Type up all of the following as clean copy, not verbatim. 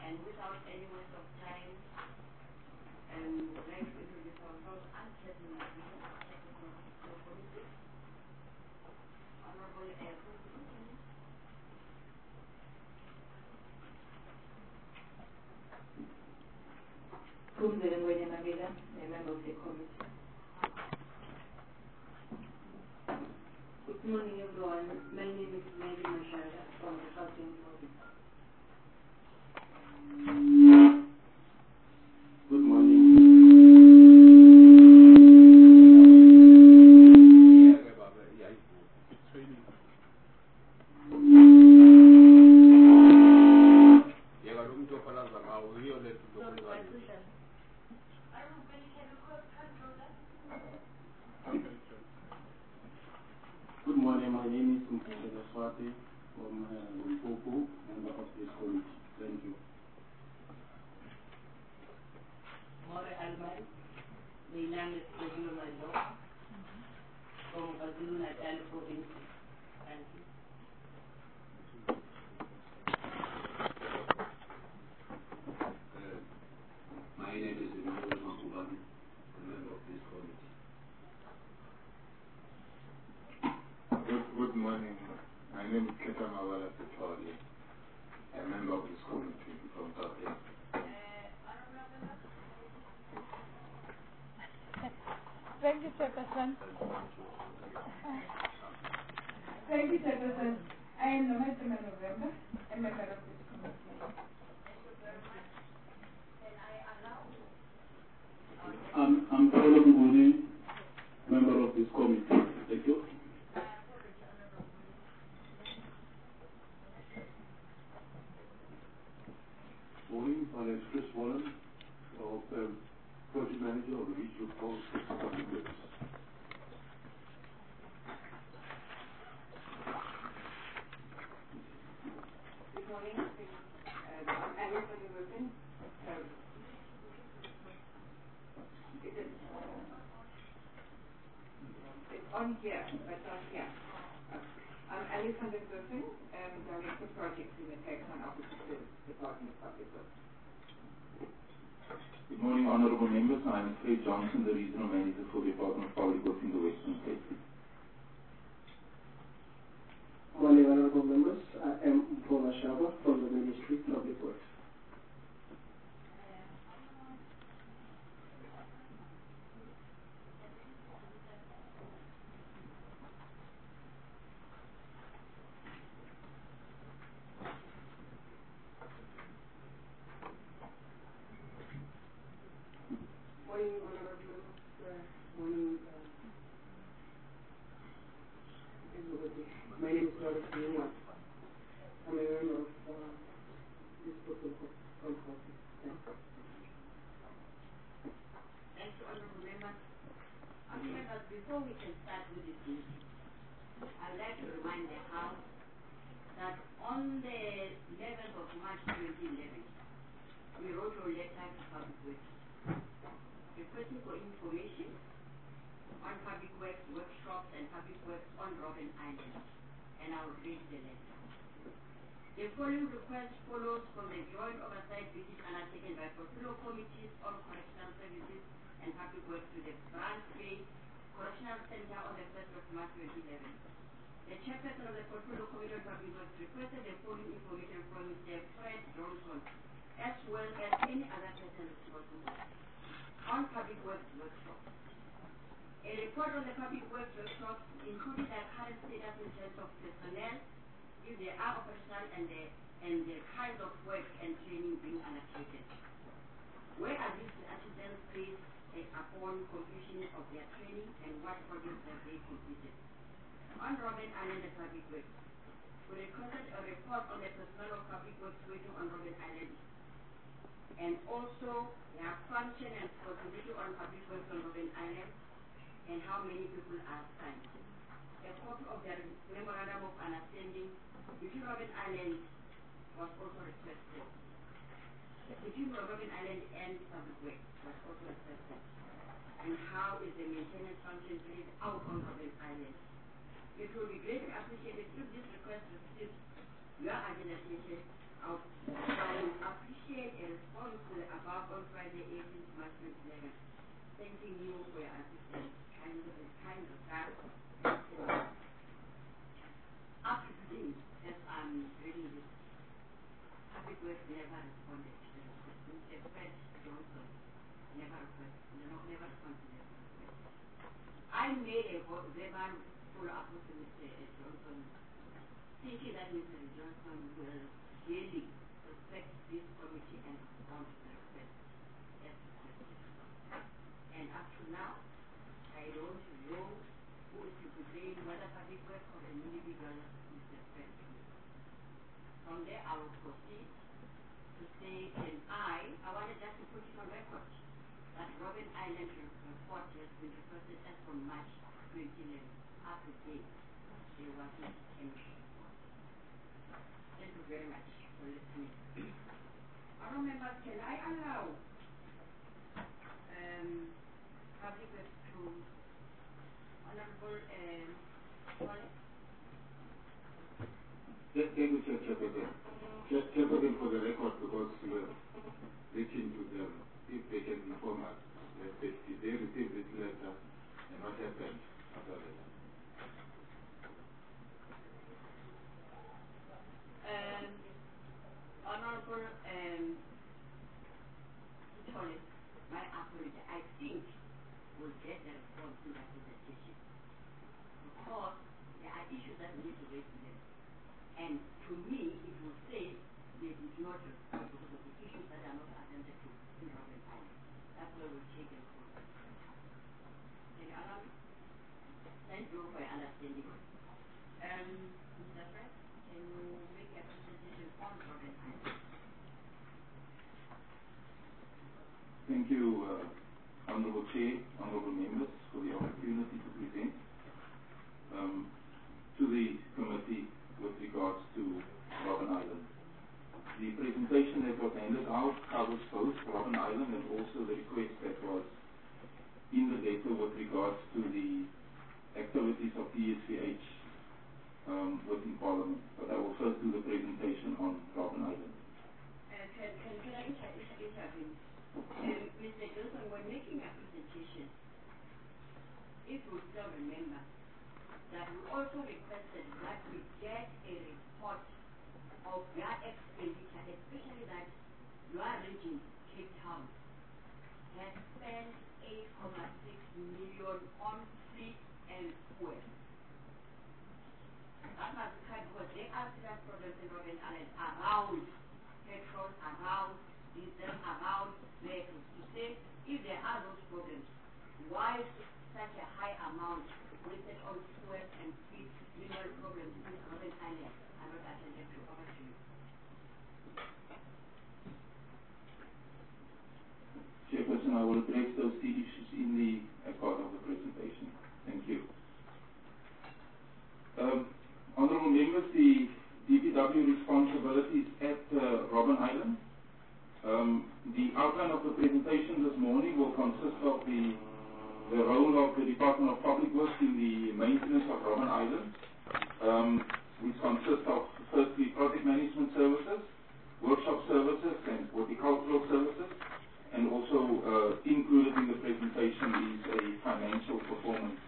And without any waste of time, we'd like to introduce ourselves as Chairman of the Committee. Honorable Kumzile Mwene Mabila, a member of the committee. Good morning, everyone. My name is Mary Mashara from the Gauteng province. Good morning. Good morning, my name is Mfundela Swati from Limpopo, member of this committee. Thank you. More Alman, the youngest regular law from KwaZulu Natal province. Thank you. My name is Emmanuel Makubani, a member of this committee. Good morning. My name is Ketan Awala Petroli, a member of this committee from Gauteng. Thank you, Chairperson. Thank you, Chairperson. I am Nomaita November, a member of this committee. I'm Paolo Nguni, member of this committee. Thank you. Morning, my name is Chris Wallen, Project Manager of the Regional Policy Public Works. Good morning. I'm Alice Wilson. It's on here, but not here. I'm Alexander Griffin, Director of Projects in the Cape Town Office of the Department of Public Works. Good morning, honorable members. I am Fred Johnson, the Regional Manager for the Department of Public Works in the Western Cape. Good morning, honorable members. I am Paula Shaba from the Ministry of Public Works. Morning, honorable members. Morning, everybody. My name is Doris Nwa. I'm a member of this protocol conference. Thank you, honorable members. Honorable members, before we can start with this meeting, I'd like to remind the House that on the 11th of March 2011, we wrote a letter to Public Works requesting for information on public works workshops and public works on Robben Island, and I will read the letter. The following request follows from the joint oversight duties undertaken by portfolio committees on correctional services and public works to the Brand Bay Correctional Center on the 1st of March 2011. The chairperson of the portfolio committee on public works requested the following information from Mr. Fred Johnson, as well as any other person responsible on public works workshops. A report on the public works workshops, including the current status in terms of personnel, if they are operational, and the kinds of work and training being allocated. Where are these assistants placed upon completion of their training, and what projects have they completed? On Robben Island and public works, we requested a report on the personnel of public works working on Robben Island, and also their function and responsibility on public works on Robben Island, and how many people are assigned. A copy of their memorandum of understanding between Robben Island was also requested. Between Robben Island and public works was also requested. And how is the maintenance function carried out on Robben Island? It will be greatly appreciated if this request receives your agenda out by would appreciate a response to the above on Friday, 18th March 2011, thanking you for your assistance, kind regard. Up to today, as I'm reading this, Public Works never responded to the request. Mr. Fred Johnson never responded to the request. I made a verbal follow-up with Mr. Johnson, thinking that Mr. Johnson will really respect this committee and respond to the request as requested. And up to now, I don't know who is to blame, whether Public Works or an individual, Mr. Fred. From there, I will proceed to say, I wanted just to put it on record that Robben Island report has been requested as from March 2011 up to date. There wasn't any report. Thank you very much for listening. Honourable members, can I allow Public Works to Honourable Colin? Thank you, Chairperson. Chairperson, for the record, because we are reaching to them, if they can inform us that if they receive this letter and what happened after that. Honourable Colin, my apology. I think we'll get the response to that presentation. Because there are issues that we need to raise to them. And to me, it will say they did not respond because of the issues that are not attended to in Robben Island. That's where we'll take them forward. Can you allow me? Thank you for your understanding. Mr. Fred, can you make a presentation on Robben Island? Thank you, Honourable Chair, Honourable Members, for the opportunity to present to the committee with regards to Robben Island. The presentation that was handed out covers both Robben Island and also the request that was in the letter with regards to the activities of DSVH within Parliament. But I will first do the presentation on Robben Island. Can I intervene? Mr. Johnson, when making a presentation, if you still remember, that we also requested that we get a report of your expenditure, especially that your region, Cape Town, has spent 8.6 million on fleet and fuel. That must be kind because there are serious problems in Robben Island around petrol, around diesel, around vehicles. To say, if there are those problems, why such a high amount wasted on fuel and fleet mineral problems in Robben Island are not attended to? Over to you. Chairperson, I will address those two issues in the as part of the presentation. Thank you. Honourable members, the DPW responsibilities at Robben Island. The outline of the presentation this morning will consist of the role of the Department of Public Works in the maintenance of Robben Island, which consists of firstly project management services, workshop services and horticultural services, and also included in the presentation is a financial performance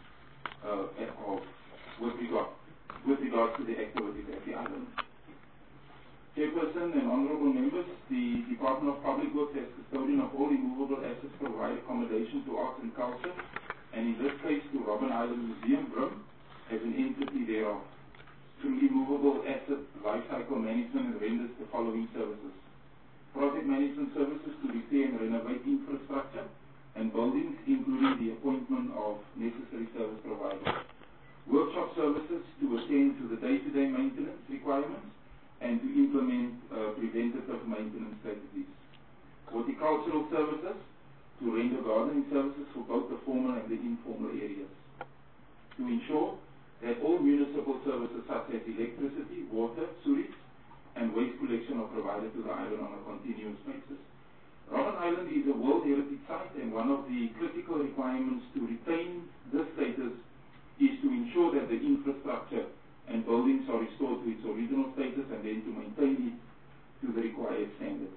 with regard to the activities at the island. Chairperson and honourable members, the Department of Public Works as custodian of all immovable assets provide accommodation to arts and culture, and in this case to Robben Island Museum Brim as an entity thereof. Through immovable asset lifecycle management and renders the following services: project management services to repair and renovate infrastructure and buildings, including the appointment of necessary service providers. Workshop services to attend to the day-to-day maintenance requirements and to implement preventative maintenance strategies. Horticultural services to render gardening services for both the formal and the informal areas. To ensure that all municipal services such as electricity, water, sewage, and waste collection are provided to the island on a continuous basis. Robben Island is a World Heritage Site, and one of the critical requirements to retain this status is to ensure that the infrastructure and buildings are restored to its original status and then to maintain it to the required standards.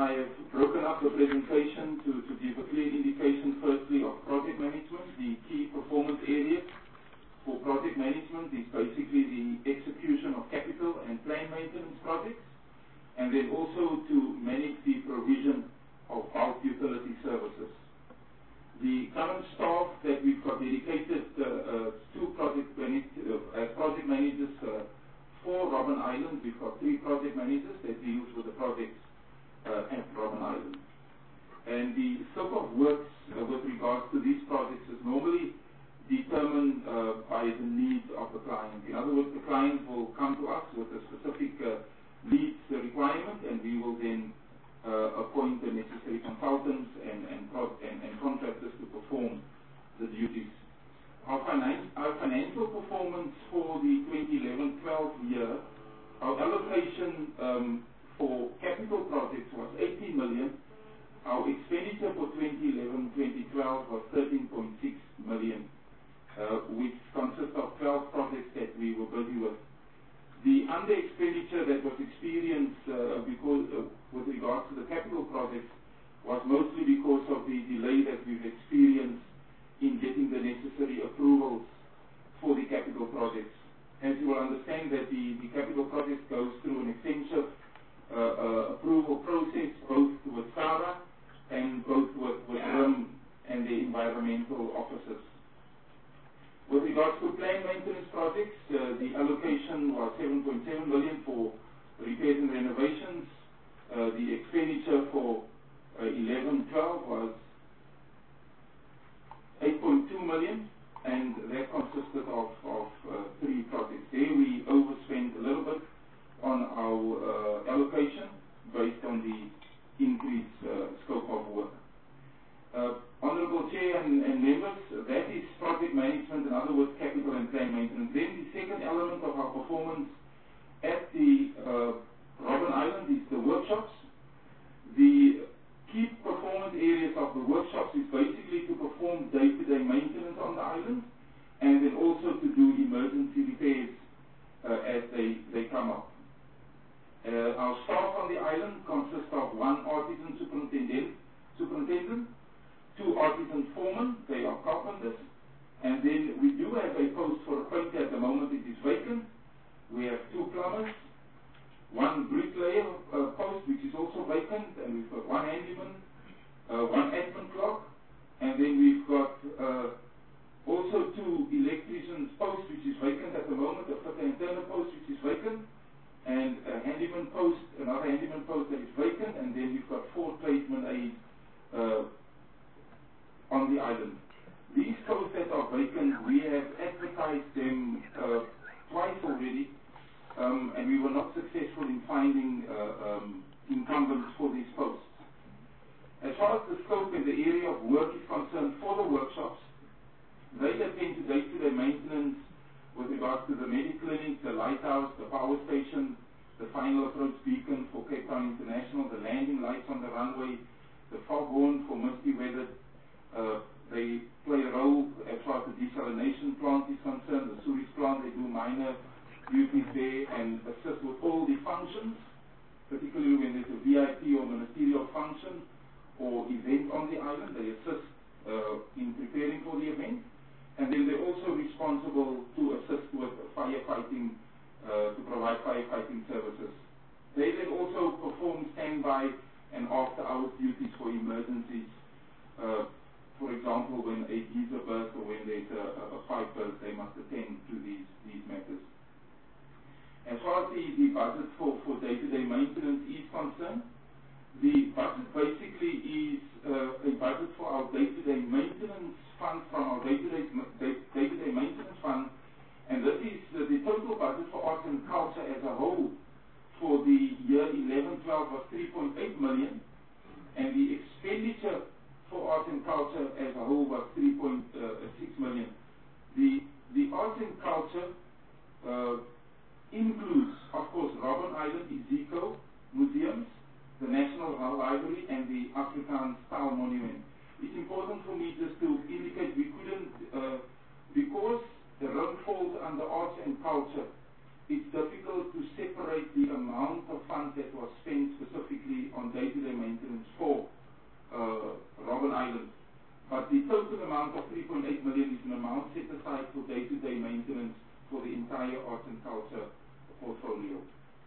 I have broken up the presentation to give a clear indication firstly of project management. The key performance areas for project management is basically the execution of capital and plant maintenance projects, and then also to manage the provision of bulk utility services. The current staff that we've got dedicated to project managers for Robben Island, we've got 3 project managers that deals with the projects at Robben Island. And the scope of works with regards to these projects is normally determined by the needs of the client. In other words, the client will come to us with a specific needs requirement, and we will then appoint the necessary consultants and contractors to perform the duties. Our financial performance for the 2011-12 year, our allocation for capital projects was 18 million. Our expenditure for 2011-2012 was 13.6 million, which consists of 12 projects that we were busy with. The under expenditure that was experienced with regards to the capital projects was mostly because of the delay that we've experienced in getting the necessary approvals for the capital projects. As you will understand that the capital project goes through an extensive approval process, both with SARA and both with RIM and the environmental officers. With regards to plant maintenance projects, the allocation was 7.7 million for repairs and renovations. The expenditure for 11-12 was 8.2 million, and that consisted of 3 projects. There we overspent a little bit on our allocation based on the increased scope of work. Honorable Chair and members, that is project management, in other words, capital and plant maintenance. Then the second element of our performance at the Robben Island is the workshops. The key performance areas of the workshops is basically to perform day-to-day maintenance on the island, and then also to do emergency repairs as they come up. Our staff on the island consists of 1 artisan superintendent, 2 artisan foremen, they are carpenters, and then we do have a post for a painter. At the moment it is vacant. We have 2 plumbers, 1 bricklayer post which is also vacant, and we've got 1 handyman, 1 admin clerk, and then we've got also 2 electricians posts which is vacant at the moment, a fitter and turner post which is vacant, and a handyman post, another handyman post that is vacant, and then we've got 4 tradesmen aides on the island. These posts that are vacant, we have advertised them twice already, and we were not successful in finding incumbents for these posts. As far as the scope and the area of work is concerned for the workshops, they attend to day-to-day maintenance with regards to the Mediclinic, the lighthouse, the power station, the final approach beacon for Cape Town International, the landing lights on the runway, the foghorn for misty weather. They play a role as far as the desalination plant is concerned, the sewage plant. They do minor duties there and assist with all the functions, particularly when there's a VIP or ministerial function or event on the island. They assist in preparing for the event, and then they're also responsible to assist with firefighting, to provide firefighting services. They then also perform standby and after-hours duties for emergencies. For example, when a geyser bursts or when there's a pipe burst, they must attend to these matters. As far as the budget for day-to-day maintenance is concerned, the budget basically is a budget for our day-to-day maintenance fund from our day-to-day maintenance fund, and this is the total budget for arts and culture as a whole for the year 11-12 was 3.8 million, and the expenditure for arts and culture as a whole was 3.6 million. The arts and culture includes, of course, Robben Island Ezekiel Museums, the National Library, and the Afrikaans Taal Monument. It's important for me just to indicate we couldn't, because the RIM falls under arts and culture, it's difficult to separate the amount of funds that was spent specifically on day-to-day maintenance portfolio.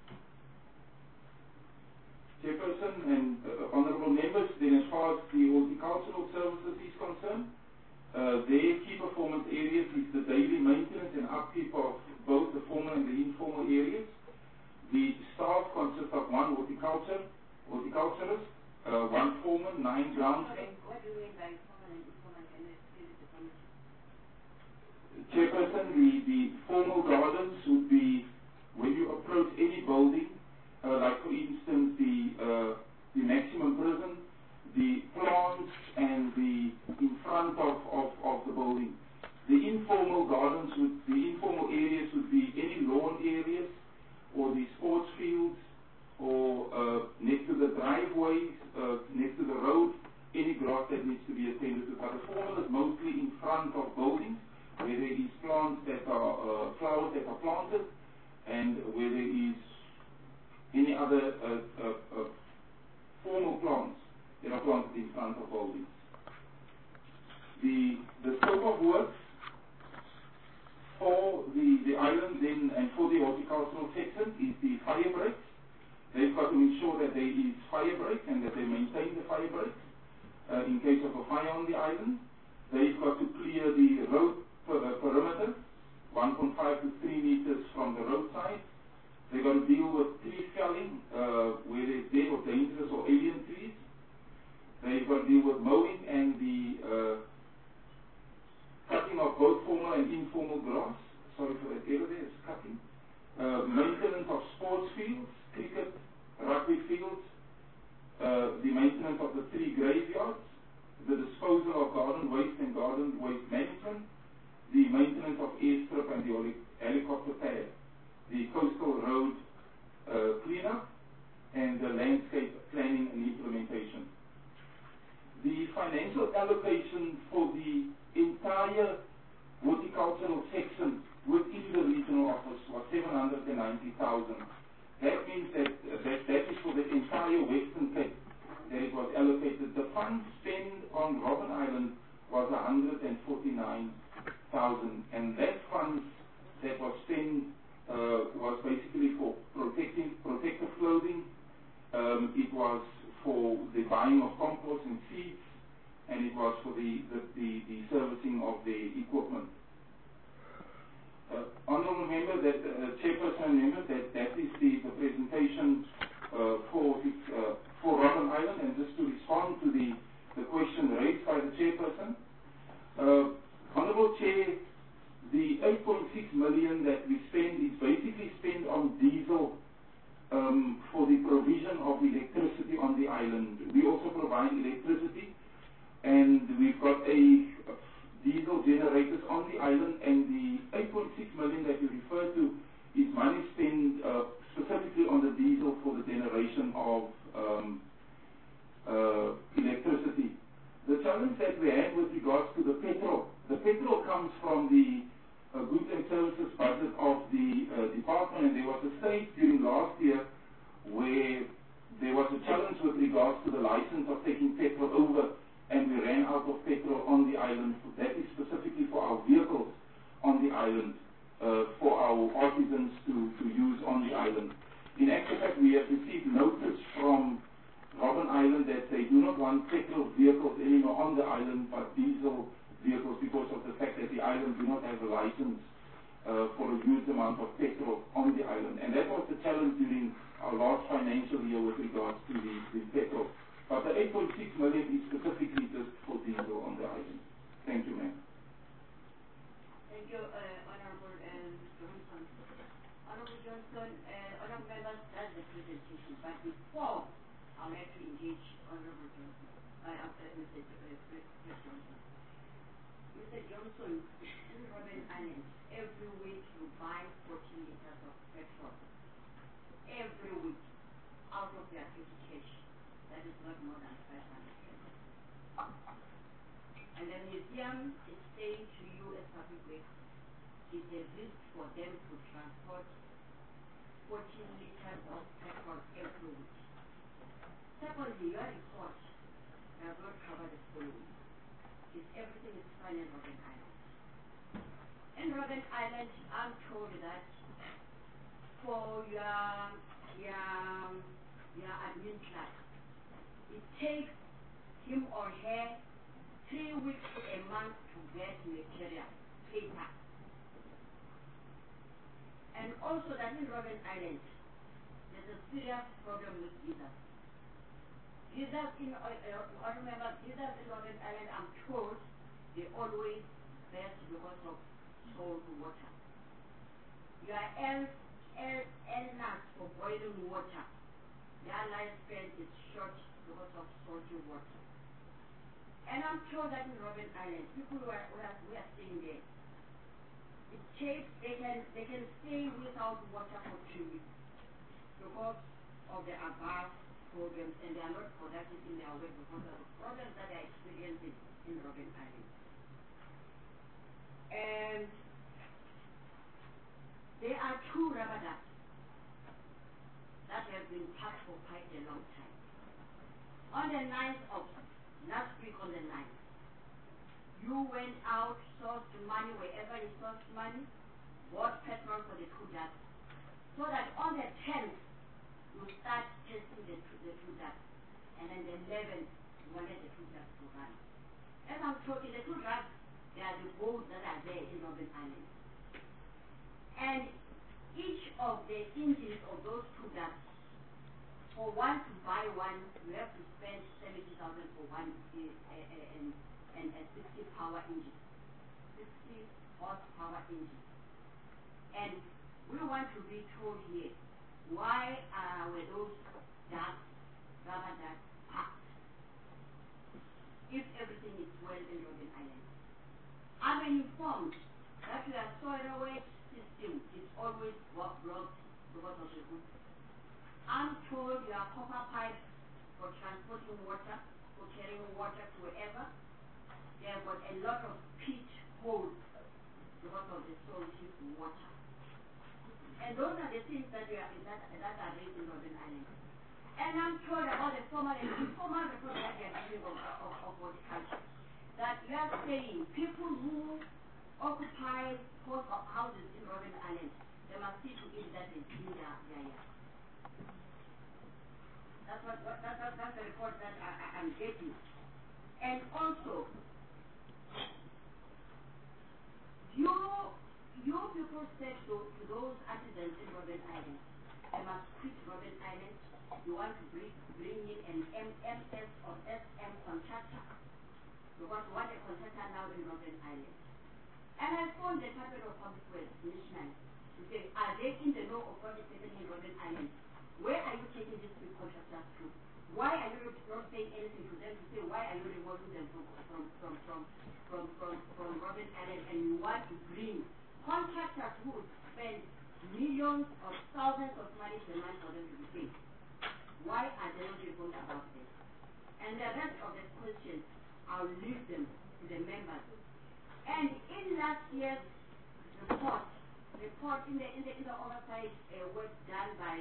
Chairperson and honourable members, then as far as the horticultural services is concerned, their key performance areas is the daily maintenance and upkeep of both the formal and the informal areas. The staff consists of one horticulturist, one foreman, 9 groundsmen. What do you mean by formal and informal? Can you explain it to me? Chairperson, the formal gardens would be when you approach any building, like for instance the maximum prison, the plants and the in front of the building. The informal gardens the informal areas would be any lawn areas or the sports fields or next to the driveways, next to the road, any grass that needs to be attended to. But the formal is mostly in front of buildings where there is plants that are flowers that are planted and where there is any other formal plants that are planted in front of buildings. The scope of work for the island then and for the horticultural section is the fire breaks. They've got to ensure that there is fire breaks and that they maintain the fire breaks in case of a fire on the island. They've got to clear the road perimeter, 1.5 to 3 meters from the roadside. They've got to deal with tree felling where there's dead or dangerous or alien trees. They've got to deal with mowing and the cutting of both formal and informal grass. Sorry for that error there, it's cutting. Maintenance of sports fields, cricket, rugby fields, the maintenance of the 3 graveyards, the disposal of garden waste and garden waste management, the maintenance of airstrip and the helicopter pad, the coastal road cleanup, and the landscape planning and implementation. The financial allocation for the entire horticultural section within the regional office was 790,000. That means that is for the entire Western Cape that it was allocated. The funds spent on Robben Island was 149,000, and that funds that was spent was basically for protective clothing. It was for the buying of compost and seeds, and it was for the servicing of the equipment. Honourable member, that chairperson member, that is the presentation for Robben Island. And just to respond to the question raised by the chairperson, Honourable Chair, the 8.6 million that we spend is basically spent on diesel for the provision of electricity on the island. We also provide electricity, and we've got diesel generators on the island, and the 8.6 million that you refer to is money spent specifically on the diesel for the generation of electricity. The challenge that we had with regards to the petrol comes from the goods and services budget of the department, and there was a stage during last year where there was a challenge with regards to the license of taking petrol over, and we ran out of petrol on the island. That is specifically for our vehicles on the island, for our artisans to use on the island. In actual fact, we have received notice from Robben Island that they do not want petrol vehicles anymore on the island, but diesel vehicles, because of the fact that the island do not have a license for a huge amount of petrol on the island. And that was the challenge during our last financial year with regards to the petrol. But the 8.6 million is specifically just for diesel on the island. Thank you, ma'am. Thank you, Honourable Johnson. Honourable Johnson, Honourable members, that's the presentation. But before I'll let you engage Honourable Johnson, Mr. Johnson. Mr. Johnson, in Robben Island, every week you buy 40 liters of petrol. Every week, out of their petty cash. That is not more than 500. And the museum is saying to you as public works, it's a risk for them to transport 14 liters of petrol every week. Secondly, your report does not cover the following. If everything is fine in Robben Island. In Robben Island, I'm told that for your admin clerk, it takes him or her 3 weeks to a month to get material, paper. And also that in Robben Island, there's a serious problem with visas. Visas in, I remember visas in Robben Island, I'm told, they always best because of salt water. Your illness for boiling water, their lifespan is short because of salty water. And I'm sure that in Robben Island, people who are staying there, it takes, they can stay without water for 2 weeks because of the above problems, and they are not productive in their work because of the problems that they are experiencing in Robben Island. And there are 2 rubber ducks that have been parked for quite a long time. On the 9th of last week, on the 9th, you went out, sourced money wherever you sourced money, bought petrol for the 2 ducks, so that on the 10th you start testing the 2 ducks, and then the 11th you wanted the 2 ducks to run. As I'm talking, the 2 ducks, they are the boats that are there in Robben Island. And each of the engines of those 2 ducks, for one to buy one, you have to spend 70,000 for one and a 60 power engine, 60 horsepower engine. And we want to be told here, why were those ducks, rubber ducks, parked if everything is well in Robben Island? I'm informed that your storage system is always blocked because of the roof. I'm told your copper pipes for transporting water, for carrying water to wherever, they have got a lot of pit holes because of the salty water. And those are the things that are raised in Robben Island. And I'm told about the formal and informal report that they are giving of horticulture, that you are saying people who occupy houses in Robben Island, they must see to it that they clean their yard. That's the report that I'm getting. And also, you people said to those artisans in Robben Island, they must quit Robben Island. You want to bring in an MS or SM contractor, because you want a contractor now in Robben Island. And I phoned the Department of Public Works initially to say, are they in the know of what is happening in Robben Island? Where are you taking these big contractors to? Why are you not saying anything to them to say, why are you removing them from Robben Island, and you want to bring contractors who would spend millions or thousands of money per month for them to be paid? Why are they not informed about this? And the rest of the questions, I'll leave them to the members. And in last year's report in the oversight work done by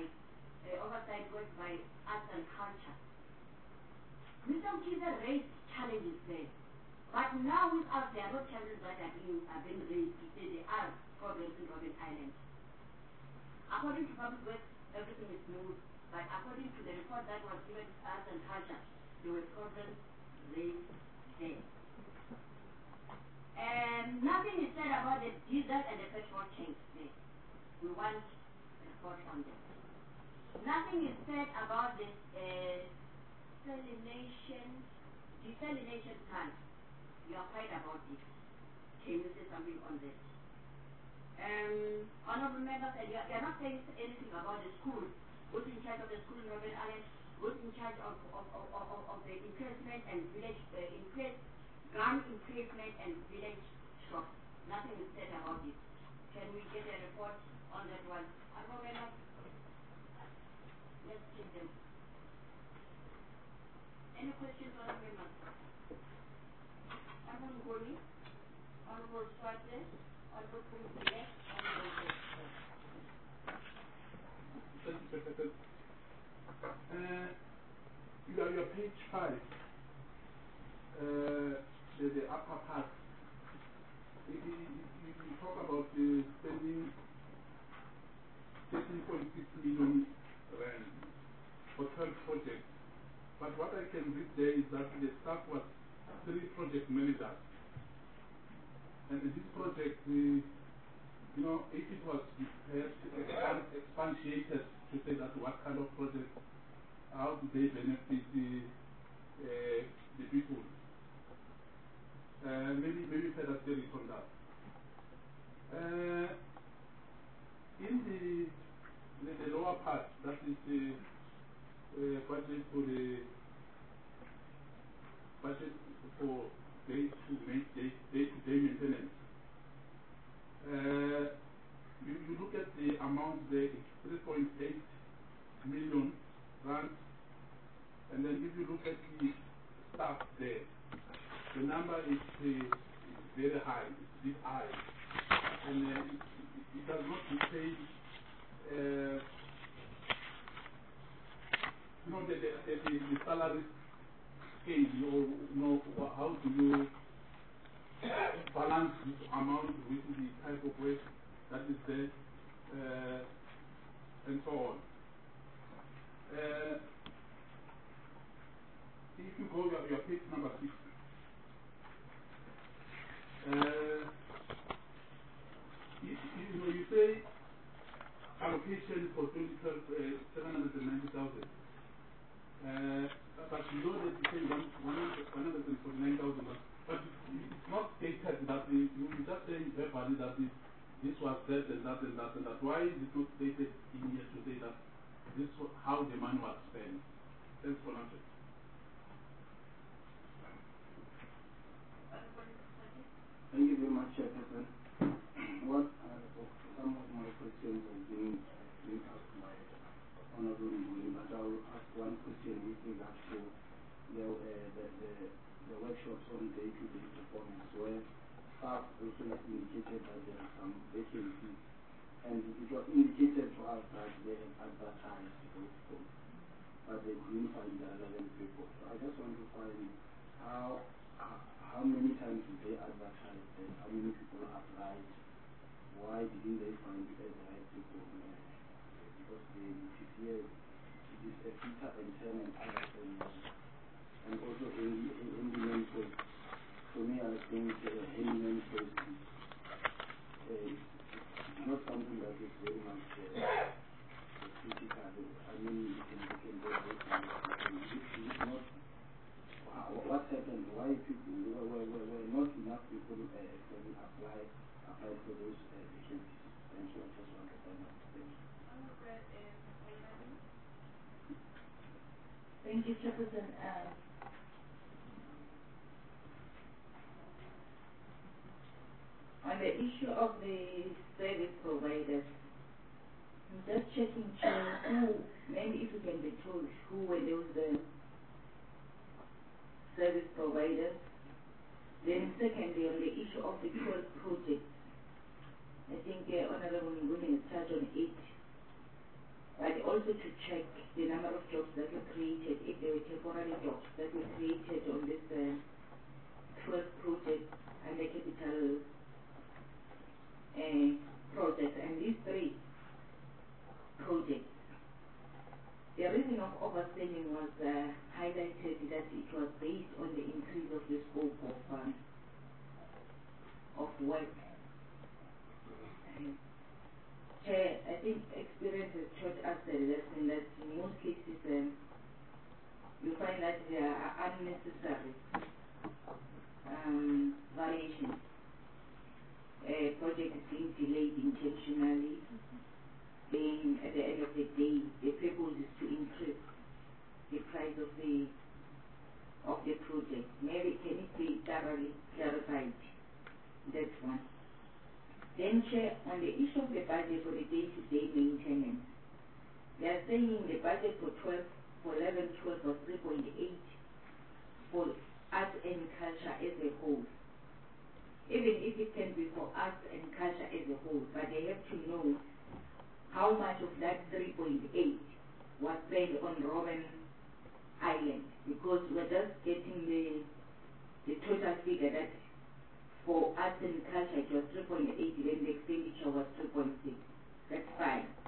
Arts and Culture, Mr. Mkiza raised challenges there. But now with us, there are no challenges that are being raised to say there are problems in Robben Island. According to Public Works, everything is smooth, but according to the report that was given to Arts and Culture, there were problems raised there. And nothing is said about the diesel and the petrol tanks there. We want a report on that. Nothing is said about this desalination plant. You are quiet about it. Can you say something on this? Honorable members, you are not saying anything about the school. Who's in charge of the school in Robben Island? Who's in charge of the increasement and village gun increasement and village shops? Nothing is said about it. Can we get a report on that one? Honorable members, let's take them. Any questions, honorable members? Honorable Ngoli, Honorable Swarte, Honorable Kumzile, Honorable Thank you, Secretary. Your page 5, the upper part, you talk about spending 13.5 million rand for 12 projects. But what I can read there is that the staff was 3 project managers. And this project, if it was expatiated to say that what kind of project, how do they benefit the people? Maybe further theory on that. In the lower part, that is the budget for day-to-day maintenance. You look at the amount there, it's 3.8 million rand, and then if you look at the staff there, the number is very high, it's a bit high, and it does not detail the salary scale, or how do you balance this amount with the type of work that is there, and so on. If you go your page number 6, you say allocation for 2012 790,000. But you know that you say 149,000. But it's not stated that you just say verbally that this was that and that and that and that. Why is it not stated in here to say that this was how the money was spent? Thanks for answering. Thank you very much, Chairperson. Some of my questions have been asked by Honorable Nguni, but I will ask one question with regard to the workshops on day-to-day performance, where staff also indicated that there are some vacancies, and it was indicated to us that they have advertised those posts, but they couldn't find the relevant people. So I just want to find how many times did they advertise and how many people applied? Why didn't they find the right people? Because the here it is a Peter and Ten and other things, and also handyman post. For me, I think handyman post is not something that is very much critical. I mean, you can go it's not. What happened? Why people were not enough people actually apply for those vacancies? Thank you. I just want to find out. Thank you. Thank you, Chairperson. On the issue of the service providers, I'm just checking who, maybe if you can be told who were those service providers. Then secondly, on the issue of the 12 projects, I think Honorable Nguni has touched on it, but also to check the number of jobs that were created, if there were temporary jobs that were created on this 12 projects and the capital project. And these 3 projects, the reason of overspending was highlighted that it was based on the increase of the scope of work. Chair, I think experience has taught us a lesson that in most cases you find that there are unnecessary variations. A project is being delayed intentionally. Then at the end of the day, the purpose is to increase the price of the project. Maybe can it be thoroughly clarified? That's one. Then, Chair, on the issue of the budget for the day-to-day maintenance, they are saying the budget for 11-12 was 3.8 for arts and culture as a whole. Even if it can be for arts and culture as a whole, but they have to know how much of that 3.8 was spent on Robben Island, because we're just getting the total figure that for arts and culture it was 3.8, then the expenditure was 2.6. That's fine.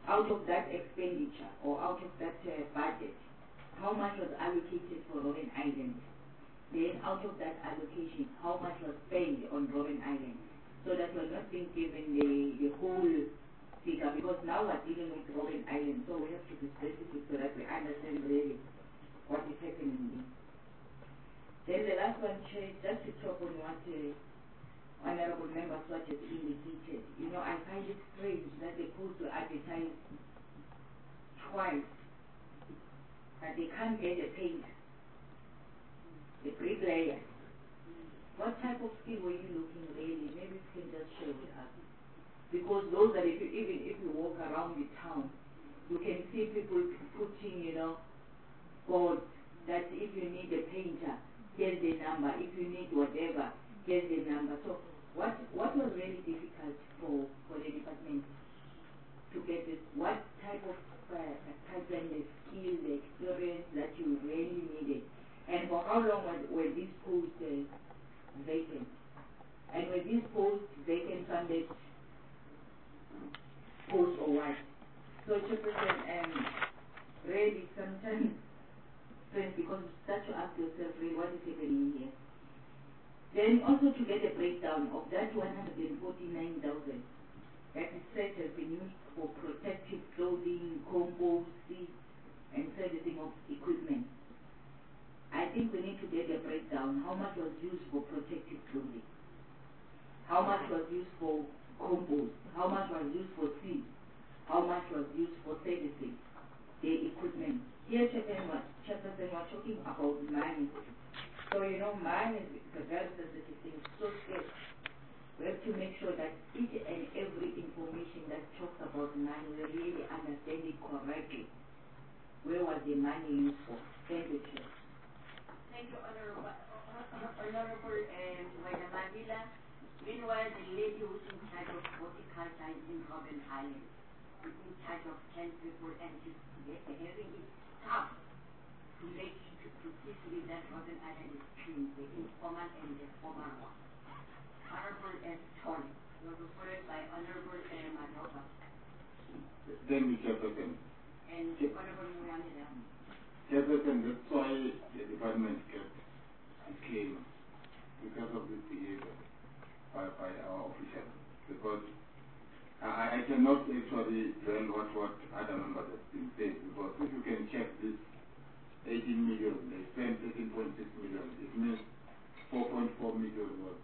out of that expenditure or out of that budget, how much was allocated for Robben Island? Then out of that allocation, how much was spent on Robben Island? So that we're not being given the whole figure, because now we're dealing with Robben Island, so we have to be specific so that we understand really what is happening. Then the last one, Chair, just to talk on what Honorable Member Swart has indicated. You know, I find it strange that they're supposed to advertise twice, but they can't get a painter, the bricklayer. What type of skill were you looking really? Maybe you can just share with us. Because those that even if you walk around the town, you can see people putting, you know, boards that if you need a painter, here's the number. If you need whatever, here's the number. So what was really difficult for the department to get this? What type of pipeline, the skill, the experience that you really needed? And for how long were these posts vacant? And were these posts vacant funded posts or what? So Chairperson, really sometimes, because you start to ask yourself, really, what is happening here? Then also to get a breakdown of that 149,000 that is set has been used for protective clothing, compost, seeds, and servicing of equipment. I think we need to get a breakdown. How much was used for protective clothing? How much was used for compost? How much was used for seeds? How much was used for servicing the equipment? Here, Chairperson, we're talking about money. So, you know, money is a very sensitive thing, so scarce. We have to make sure that each and every information that talks about money, we really understand it correctly. Where was the money used for? Thank you, Chair. Thank you, Honorable Madila. Meanwhile, the lady who's in charge of horticulture in Robben Island is in charge of 10 people, and she's having it tough to see that Robben Island is clean, the informal and the formal one. Honorable Tony, you're referred by Honorable Madova. Thank you, Chairperson. And Honorable Muyamela. Chairperson, that's why the department gets a claim because of this behavior by our officials. Because I cannot actually tell what other members have been saying, because if you can check this 18 million, they spent 13.6 million, it means 4.4 million was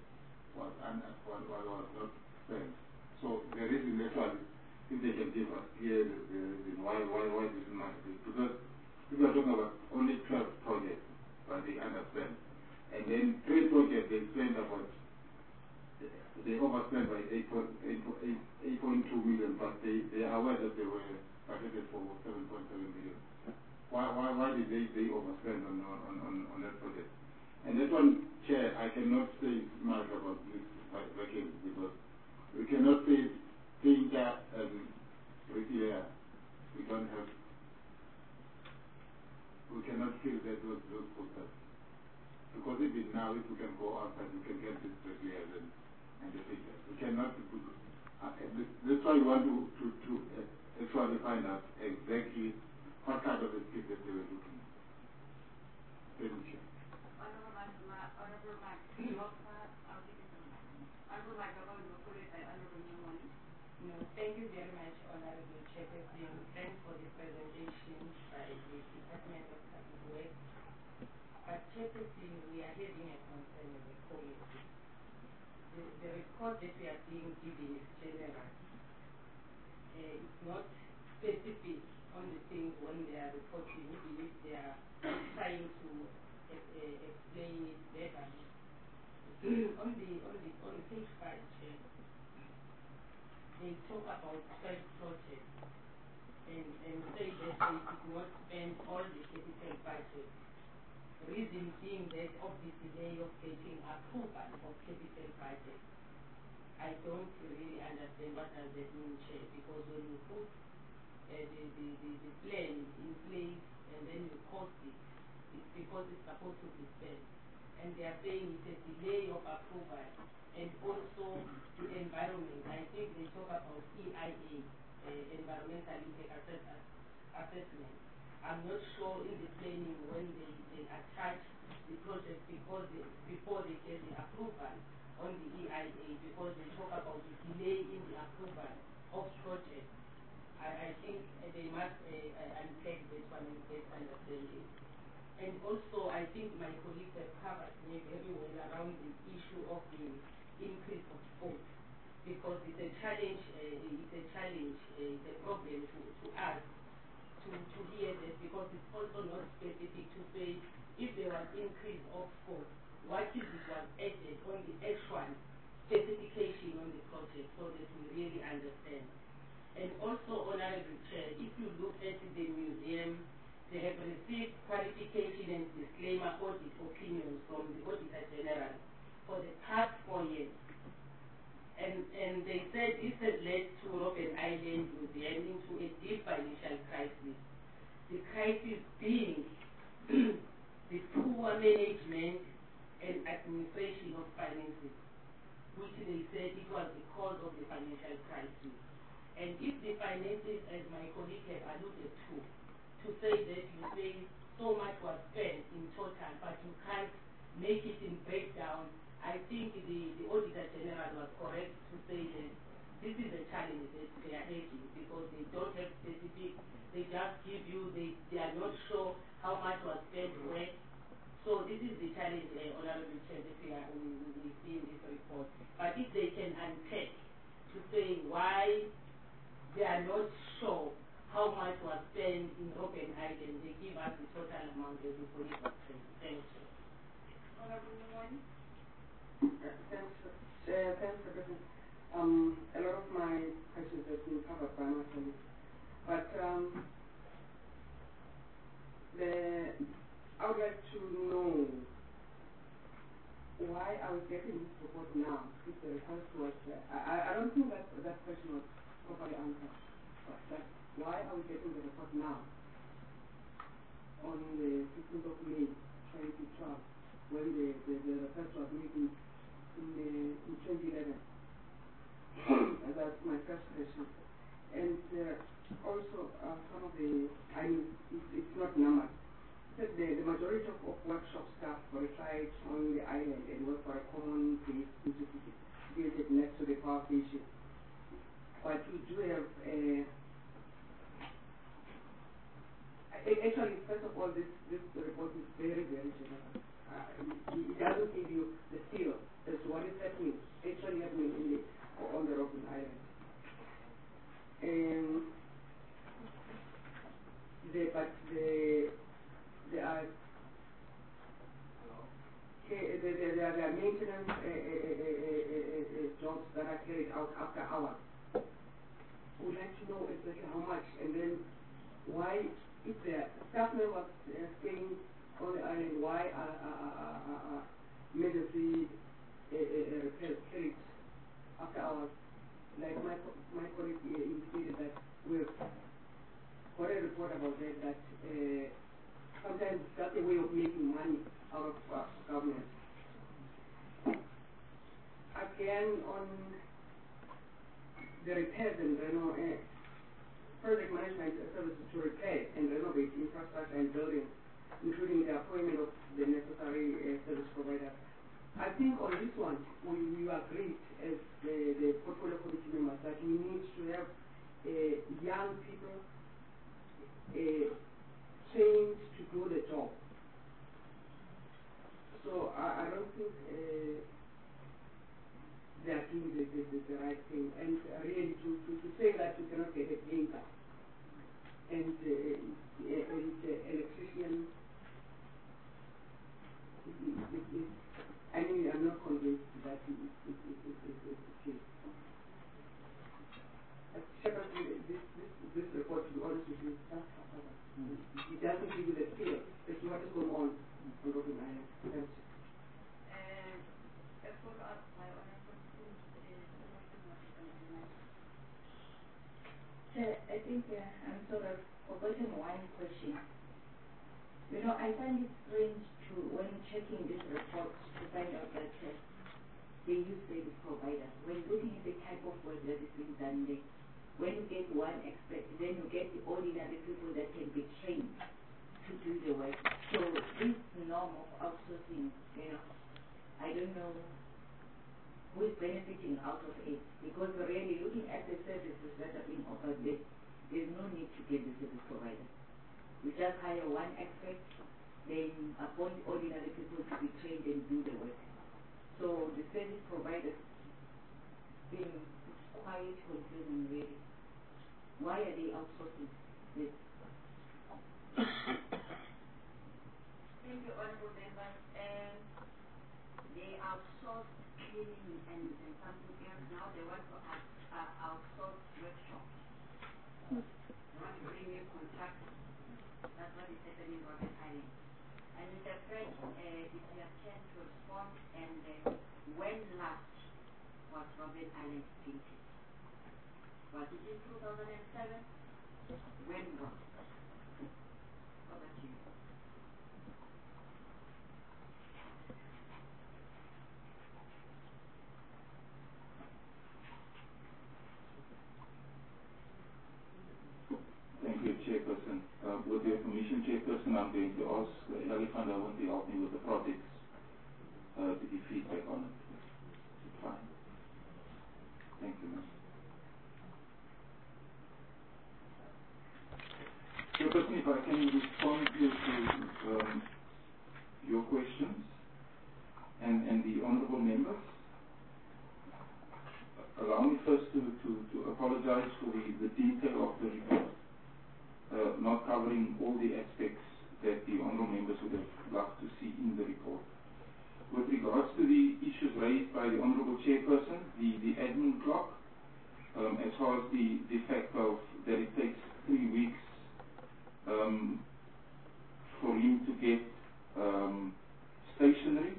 not spent. So the reason actually, if they can give us clear the reason why this is not, because if you are talking about only 12 projects, but they underspent. And then 3 projects they spent about, they overspent by 8.2 million, but they are aware that they were budgeted for 7.7 million. Why did they overspend on that project? And that one, Chair, I cannot say much about this vacancy, because we cannot say painter and bricklayer. We don't have, we cannot fill those posts. Because even now, if we can go outside, we can get this bricklayers and the painters. We cannot do this. That's why we want to actually find out exactly what kind of a skill that they were looking at. Thank you. Thank you very much, Honorable Chairperson. Thanks for the presentation by the Department of Public Works. But Chairperson, we are having a concern with the quality. The report that we are being given is general. It's not specific on the things when they are reporting, even if they are trying to explain it better. on page 5, Chair, they talk about 12 projects and say that they did not spend all the capital budget. The reason being that of the delay of getting approval of capital budget. I don't really understand what does that mean, Chair, because when you put the plan in place and then you cost it, it's because it's supposed to be spent. And they are saying it's a delay of approval, and also the environment. I think they talk about EIA. environmental impact assessment. I'm not sure in the planning when they attach the project before they get the approval on the EIA, because they talk about the delay in the approval of projects. I think they must unpack that one and get understanding. And also, I think my colleagues have covered me very well around the issue of the increase of votes, because it's a challenge, it's a problem to us to hear this, because it's also not specific to say if there was increase of votes, what is it was added on the actual specification on the project, so that we really understand. And also, Honorable Chair, if you look at the museum, they have received qualification and disclaimer audit opinions from the Auditor General for the past 4 years. And they said this has led to Robben Island Museum into a deep financial crisis. The crisis being the poor management and administration of finances, which they said it was the cause of the financial crisis. And if the finances, as my colleague have alluded to say that you say so much was spent in total, but you can't make it in breakdown, I think the Auditor General was correct to say that this is a challenge that they are having, because they don't have specific, they just give you, they are not sure how much was spent where. So this is the challenge, Honorable Chair, that we see in this report. But if they can unpack to say why they are not sure how much was spent in Robben Island, they give us the total amount that the police was spent. Thank you. Honorable Mwani? Thanks, Secretary. A lot of my questions have been covered by my colleagues. But I would like to know why are we getting this report now if the request was, I don't think that question was properly answered. But why are we getting the report now on the 15th of May 2012 when the request was made in 2011? And that's my first question. And also some of the, I mean, it's not numbered. The majority of workshop staff reside on the island and work for a common base instituted next to the power station. But we do have actually, first of all, this report is very, very general. It doesn't give you the feel as to what is happening, actually happening on the Robben Island. There are maintenance jobs that are carried out after hours. We'd like to know exactly how much, and then why, if the staff members staying on the island, why are emergency repairs carried after hours? Like my colleague indicated that we've got a report about that sometimes that's a way of making money out of government. Again, on the repairs and project management services to repair and renovate infrastructure and buildings, including the appointment of the necessary service providers. I think on this one, we agreed as the portfolio committee members that we need to have young people trained to do the job. So I don't think they are doing the right thing. And really to say that you cannot get a painter and electrician, I mean, I'm not convinced that it's the case. Separately, this report, to be honest with you, it doesn't give you the feel that what is going on Robben Island. Thanks. As for us, my honorable I think I'm sort of forgotten one question. You know, I find it strange to, when checking this report, to find out that they use service providers. When looking at the type of work that is being done there, when you get one expert, then you get the ordinary people that can be trained to do the work. So this norm of outsourcing, I don't know who is benefiting out of it, because really looking at the services that are being offered, there's no need to get the service provider. We just hire one expert, then appoint ordinary people to be trained and do the work. So the service providers being quite confusing, really. Why are they outsourcing this? Thank you, honorable members. They outsource cleaning and something else. Now they want to outsource workshops. They want to bring in contractors. That's what is happening in Robben Island. And Mr. Fred, if you have chance to respond, and when last was Robben Island painted? Was it in 2007? When was it? Over to you. Thank you, Chairperson. With your permission, Chairperson, I'm going to ask Elephant Owen to help me with the projects to give feedback on it. Fine. Thank you, ma'am. Chairperson, if I can respond to your questions and the honourable members. Allow me first to apologize for the detail of the report, not covering all the aspects that the honourable members would have loved to see in the report. With regards to the issues raised by the honourable chairperson, the admin clock, as far as the fact of that it takes 3 weeks for him to get stationery,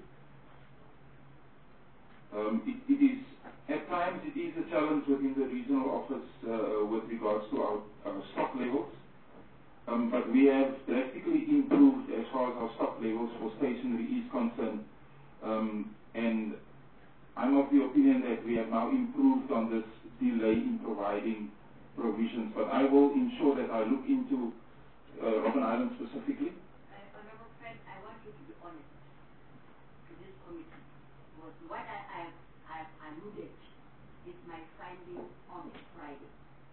it is at times it is a challenge within the regional office with regards to our stock levels. But we have drastically improved as far as our stock levels for stationery is concerned. And I'm of the opinion that we have now improved on this delay in providing provisions. But I will ensure that I look into Robben Island specifically. Honorable Fred, I want you to be honest to this committee. What I have alluded is my finding on Friday.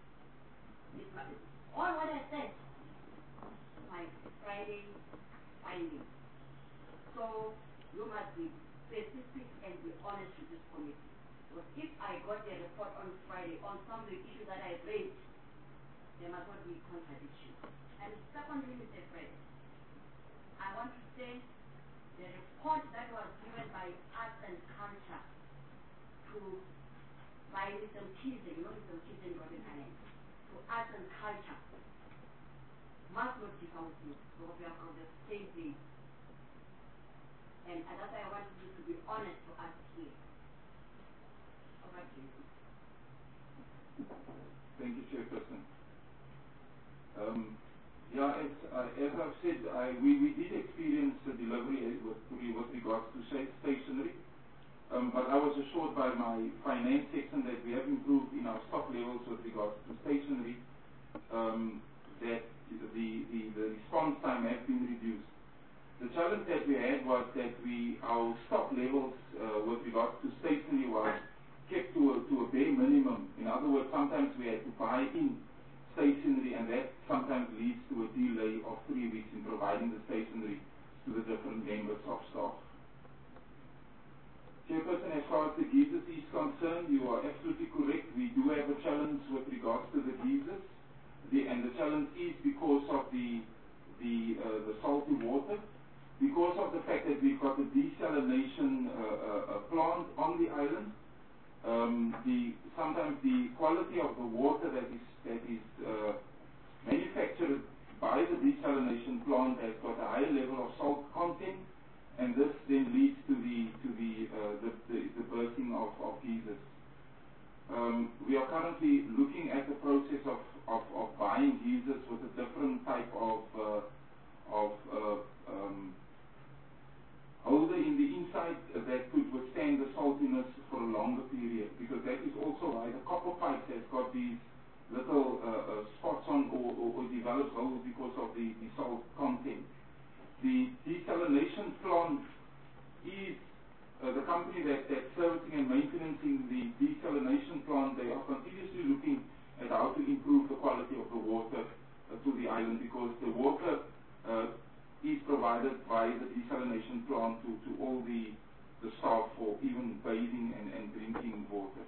All what I said, my Friday finding. So you must be specific and be honest with this committee. Because if I got the report on Friday on some of the issues that I raised, there must not be contradiction. And secondly, Mr. Fred, I want to say the report that was given by Arts and Culture by Mr. Mchize, Mr. Mchize in Robben Island, to Arts and Culture must not differ with you, because we are from the same thing. And that's why I want you to be honest to us here. Over to you. Thank you, Chairperson. As I've said, we did experience a delivery with regards to stationery, but I was assured by my finance section that we have improved in our stock levels with regards to stationery, that the response time has been reduced. The challenge that we had was that our stock levels with regards to stationery was kept to a bare minimum. In other words, sometimes we had to buy in stationery, and that sometimes leads to a delay of 3 weeks in providing the stationery to the different members of staff. Chairperson, as far as the geysers is concerned, you are absolutely correct. We do have a challenge with regards to the geysers, and the challenge is because of the salty water, because of the fact that we've got a desalination plant on the island. Sometimes the quality of the water that is manufactured low because of the salt content. The desalination plant is the company that's servicing and maintaining the desalination plant. They are continuously looking at how to improve the quality of the water to the island, because the water is provided by the desalination plant to all the staff for even bathing and drinking water.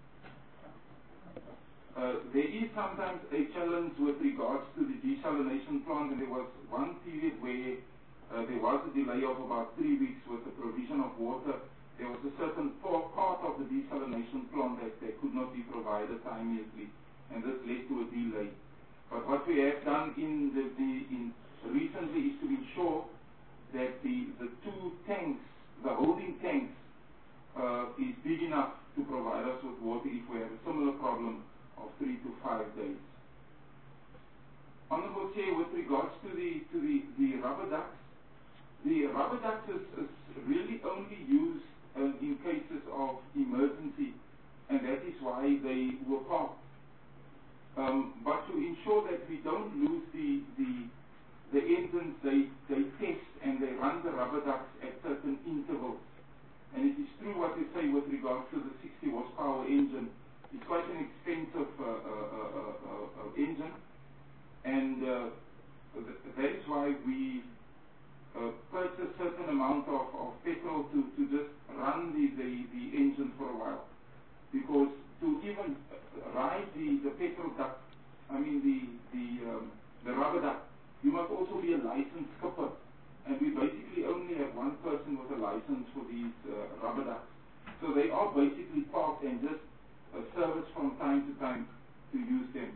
There is sometimes a challenge with regards to the desalination plant, and there was one period where there was a delay of about 3 weeks with the provision of water. There was a certain part of the desalination plant that could not be provided timely, and this led to a delay. But what we have done recently is to ensure that the 2 tanks, the holding tanks, is big enough to provide us with water if we have a similar problem of 3 to 5 days. Honourable Chair, with regards to the rubber ducks, the rubber ducks is really only used in cases of emergency, and that is why they were parked. But to ensure that we don't lose the engines, they test and they run the rubber ducks at certain intervals. And it is true what you say with regards to the 60 horsepower engine. It's quite an expensive engine, and that is why we purchase a certain amount of petrol to just run the engine for a while. Because to even ride the petrol duct, I mean the rubber duct, you must also be a licensed skipper. And we basically only have one person with a license for these rubber ducts. So they are basically parked and just serviced from time to time to use them.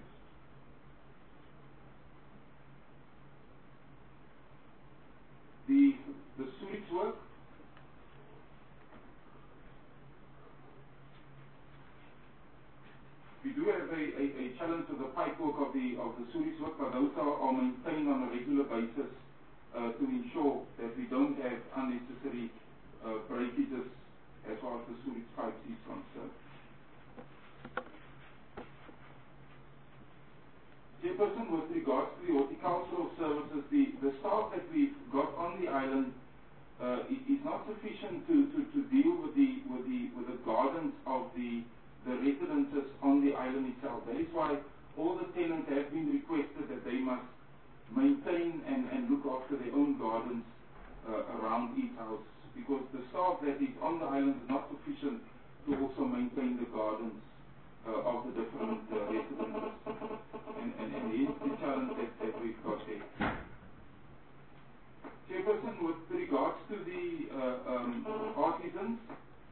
The sewage work, we do have a challenge with the pipe work of the sewage work, but those are maintained on a regular basis to ensure that we don't have unnecessary breakages as far as the sewage pipes is concerned. Chairperson, with regards to the horticultural services, the staff that we've got on the island is not sufficient to deal with the gardens of the residences on the island itself. That is why all the tenants have been requested that they must maintain and look after their own gardens around each house, because the staff that is on the island is not sufficient to also maintain the gardens of the different residences, and hence the challenge that we've got there. Chairperson, with regards to the artisans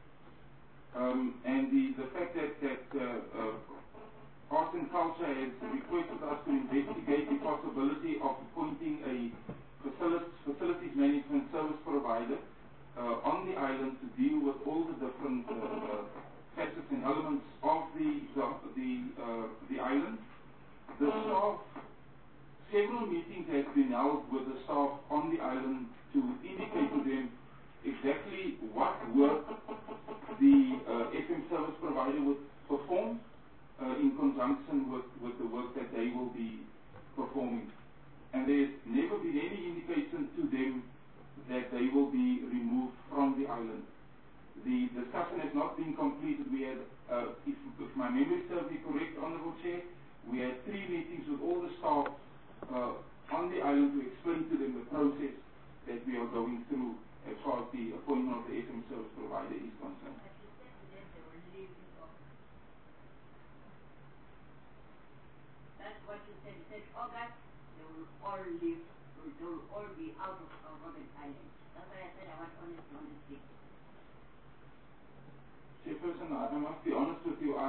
and the fact that Arts and Culture has requested us to investigate the possibility of appointing a facilities management service provider on the island to deal with all the different facets and elements of the island. The staff, several meetings have been held with the staff on the island to indicate to them exactly what work the FM service provider would perform in conjunction with the work that they will be performing. And there's never been any indication to them that they will be removed from the island. The discussion has not been completed. We had, if my memory serves me correct, Honourable Chair, we had 3 meetings with all the staff on the island to explain to them the process that we are going through as far as the appointment of the FM service provider is concerned. That's what you said. You said August, they will all leave, they will all be out of Robben Island. That's why I said I want honesty. Chairperson, I must be honest with you,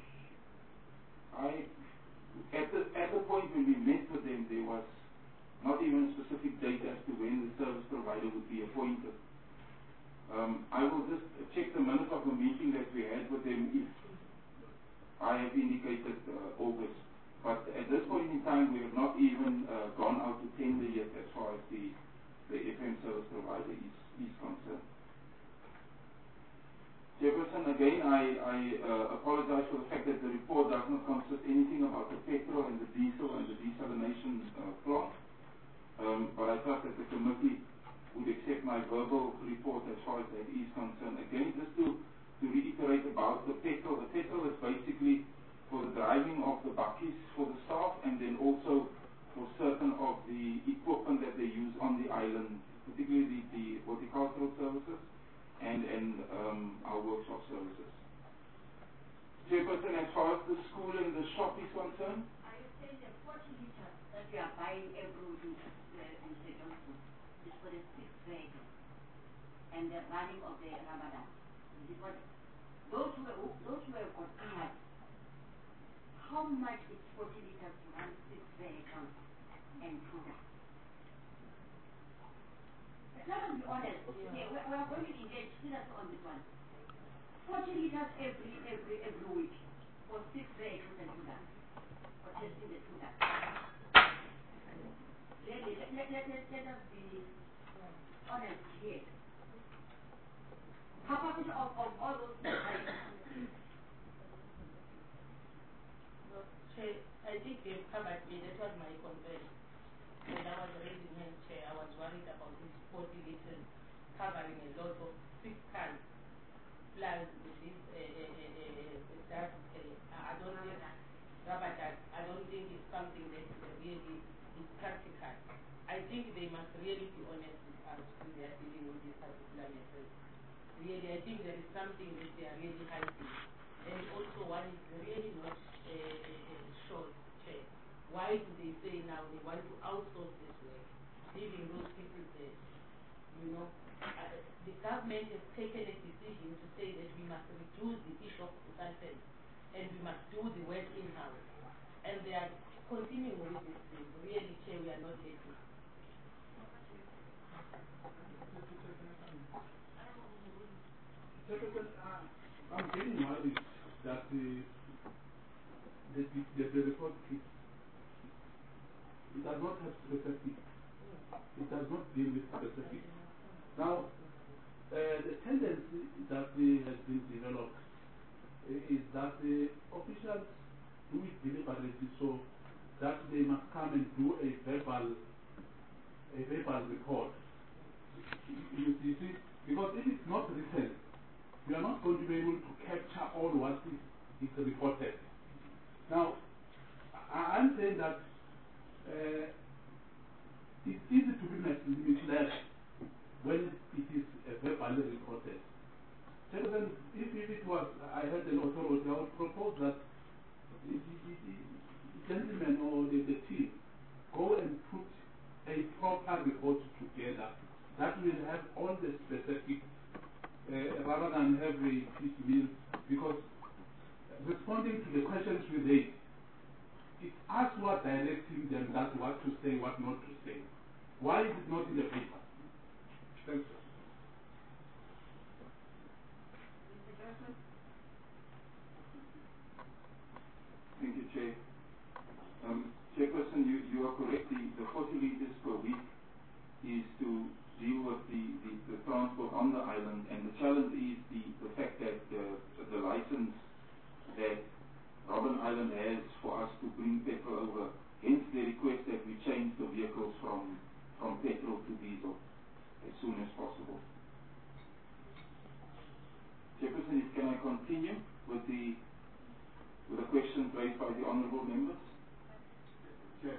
at the point when we met with them, there was not even a specific date as to when the service provider would be appointed. I will just check the minutes of the meeting that we had with them if I have indicated August. But at this point in time, we have not even gone out to tender yet as far as the FM service provider is concerned. Jefferson, again, I apologize for the fact that the report does not consist anything about the petrol and the diesel and the desalination plant. But I trust that the committee would accept my verbal report as far as that is concerned. Again, just to reiterate about the petrol is basically for the driving of the bakkies for the staff, and then also for certain of the equipment that they use on the island, particularly the horticultural services and our workshop services. Chairperson, as far as the school and the shop is concerned, Are you saying the 40 liters that you are buying every week in St. Johnson is for the 6th vehicle and the running of the Ramadan? Because those who have got cars, how much is 40 liters to run 6 vehicles and Kuda? Let us be honest. Yeah, we are going to engage seriously on this one. 40 liters every week for 6 vehicles and Kuda. For testing the Kuda. Let us be honest here. Capacity of all those things. I think they've covered me. That was my concern. When I was raising hand, Chair, I was worried about this 40 liters covering a lot of 6 cars. Plus this, that, I don't think, Ramadan, I don't think it's something that really is practical. I think they must really be honest with us when they are dealing with this particular method. Really, I think there is something that they are really hiding. And also one is really not short, Chair. Why do they say now they want to outsource this work, leaving those people there? You know, the government has taken a decision to say that we must reduce the issue of consultants and we must do the work in-house. And they are continuing with this thing. Really, Chair, we are not happy. I'm getting worried that the report it does not have specific. It does not deal with specific. Now, the tendency that has been developed is that the officials do it deliberately so that they must come and do a verbal report. You see, because if it's not written, we are not going to be able to capture all what is reported. Now, I'm saying that it's easy to be misled when it is verbally reported. Second, if it was, I had an authority, I would propose that the gentlemen or the team go and put a proper report together that will have all the specific rather than have a piecemeal, because responding to the questions we raise, it's us who are directing them that what to say, what not to say. Why is it not in the paper? Thank you. Thank you, Chair. Chairperson, you are correct. The 40 liters per week is to deal with the transport on the island, and the challenge is the fact that the license that Robben Island has for us to bring petrol over, hence the request that we change the vehicles from petrol to diesel as soon as possible. Chairperson, can I continue with the questions raised by the honourable members? Chair.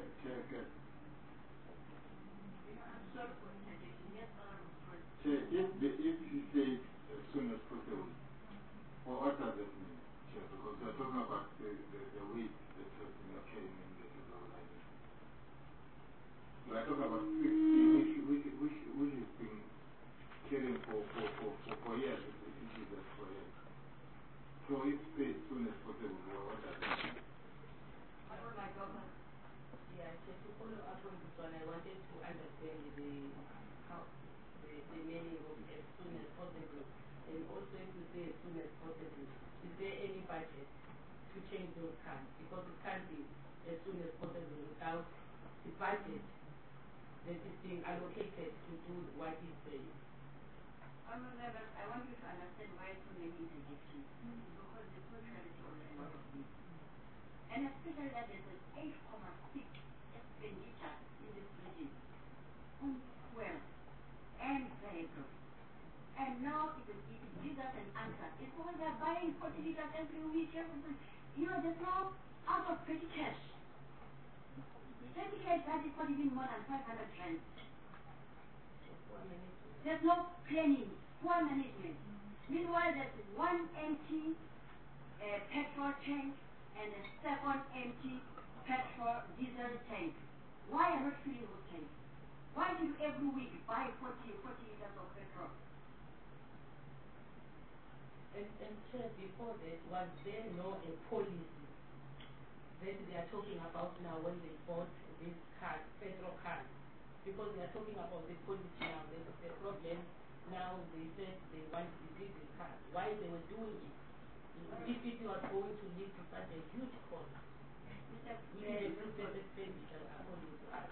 If you say as soon as possible, what does that mean, Chair? Because we are talking about the weight that has been carrying in the island. We are talking about 60, which has been carrying for years, which is for years. So if say as soon as possible, what does that mean? Yeah, just to follow up on this one, I wanted to understand the meaning of as soon as possible, and also if you say as soon as possible, is there any budget to change those cars? Because it can't be as soon as possible without the budget that is being allocated to do what is saying. Honorable, I want you to understand why so many interjections. Because there's no clarity on a lot of things. And especially that there's an 8.6 expenditure in this region on fuel and vehicles. And now it gives us an answer. It's because they're buying 40 liters every week. You know, there's no out of petty cash. Petty cash that is not even more than 500 rand. There's no planning, poor management. Meanwhile, there's one empty petrol tank and a second empty petrol diesel tank. Why are not filling those tanks? Why do you every week buy 40 liters of petrol? And Chair, before that, was there no a policy that they are talking about now when they bought these cars, petrol cars? Because they are talking about the policy now, there's the problem. Now they said they want to build the cars. Why they were doing it? If it was going to lead to such a huge cost, we need a business expenditure according to us.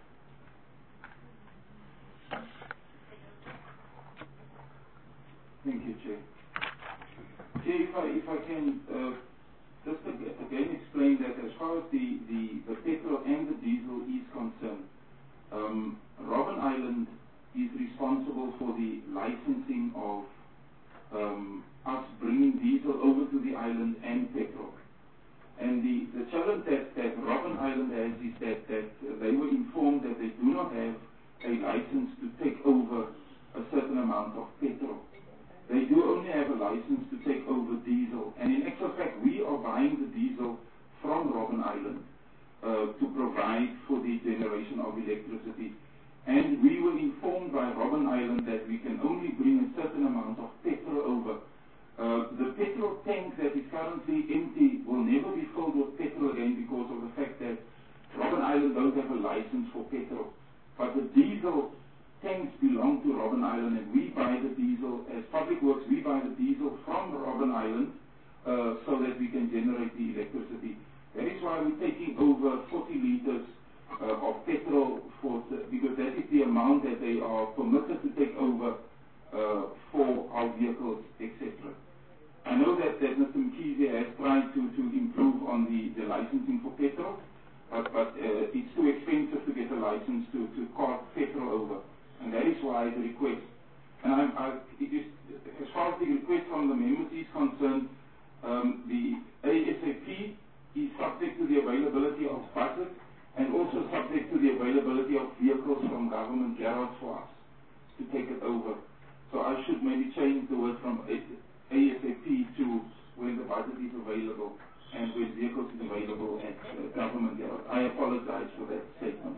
Thank you, Chair. Chair, if I can just again explain that as far as the petrol and the diesel is concerned, Robben Island is responsible for the licensing of us bringing diesel over to the island and petrol. And the challenge that Robben Island has is that they were informed that they do not have a license to take over a certain amount of petrol. They do only have a license to take over diesel. And in actual fact, we are buying the diesel from Robben Island to provide for the generation of electricity. And we were informed by Robben Island that we can only bring a certain amount of petrol over. The petrol tank that is currently empty will never be filled with petrol again because of the fact that Robben Island don't have a license for petrol. But the diesel tanks belong to Robben Island, and we buy the diesel, as Public Works, we buy the diesel from Robben Island so that we can generate the electricity. That is why we're taking over 40 liters of petrol because that is the amount that they are permitted to take over for our vehicles, etc. I know that Mr. Mkhize has tried to improve on the licensing for petrol, but it's too expensive to get a license to cart petrol over. And that is why the request, and it is, as far as the request from the members is concerned, the ASAP is subject to the availability of budget and also subject to the availability of vehicles from government garage for us to take it over. So I should maybe change the word from ASAP to when the budget is available and when vehicles is available at government garage. I apologize for that statement.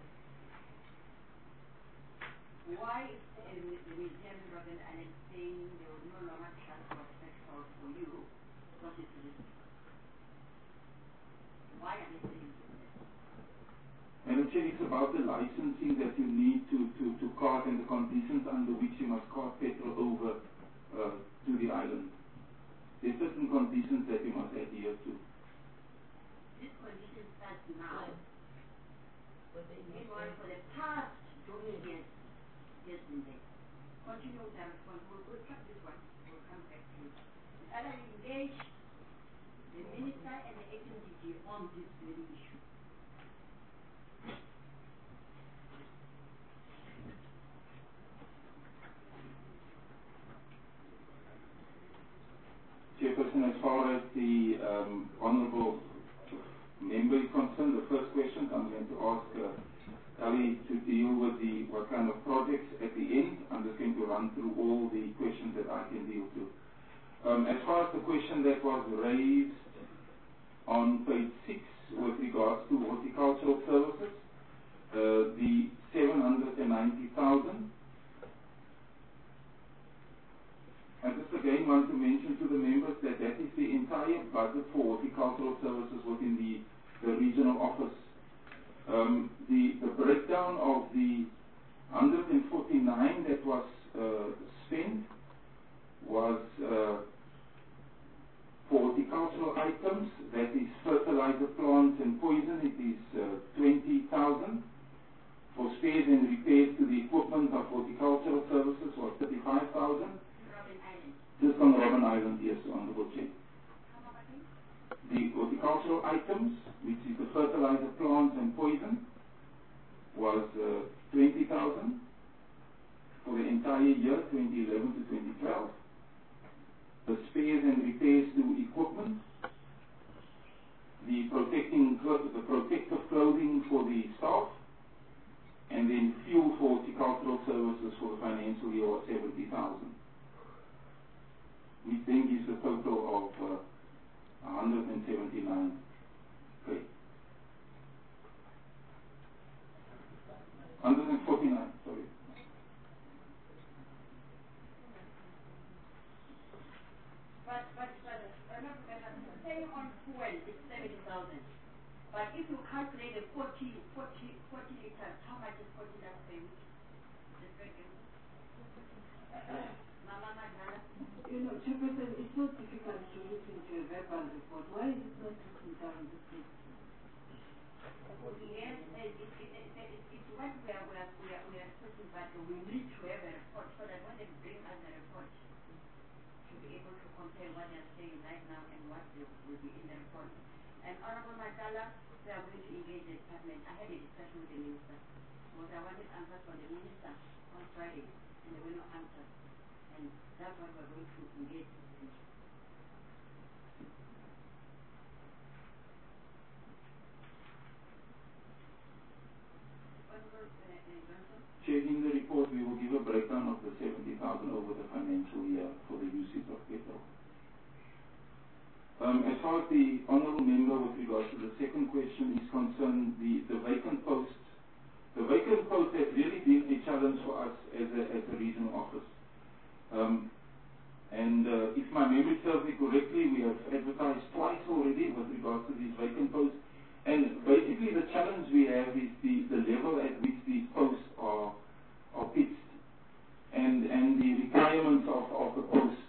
Why is the museum in Robben Island saying they will no longer transport petrol for you? What is the reason? Why are they saying that? And actually it's about the licensing that you need to cart and the conditions under which you must cart petrol over to the island. There are certain conditions that you must adhere to. This condition starts now. Meanwhile, for the past 2 years, continue with our response. We'll cut this one. We'll come back to it. And I engage the minister and the HMDG on this very issue. Chairperson, as far as the honourable member is concerned, the first question I'm going to ask Ali to deal with what kind of projects at the end. I'm just going to run through all the questions that I can deal to. As far as the question that was raised on page 6 with regards to horticultural services, the 790,000. I just again want to mention to the members that that is the entire budget for horticultural services within the regional office. The breakdown of the 149 that was spent was for horticultural items, that is fertilizer, plants and poison, it is 20,000. For spares and repairs to the equipment of horticultural services was 35,000. 20,000 for the entire year 2011 to 2012. The spares and repairs to equipment, the protective clothing for the staff, and then fuel for horticultural services for the financial year was 70,000. Which then gives a total of 179. Okay. 149, sorry. But say on fuel it's 70,000. But if you calculate the 40 liters, how much is 40 liters per week? Mama Magala? You know, Chairperson, it's so difficult to listen to a verbal report. Why is it not written down this way? Yes, it's what we are talking about. We need to have a report so that when they bring us the report, to be able to compare what they are saying right now and what will be in the report. And Honorable Magala, we are going to engage the department. I had a discussion with the minister. Because I wanted answers from the minister on Friday, and there were no answers. And that's what we're going to engage in. Chair, in the report we will give a breakdown of the 70,000 over the financial year for the usage of petrol. As far as the honourable member with regards to the second question is concerned, the vacant posts. The vacant posts have really been a challenge for us as a regional office. If my memory serves me correctly, we have advertised twice already with regards to these vacant posts. And basically the challenge we have is the level at which these posts are pitched and the requirements of the posts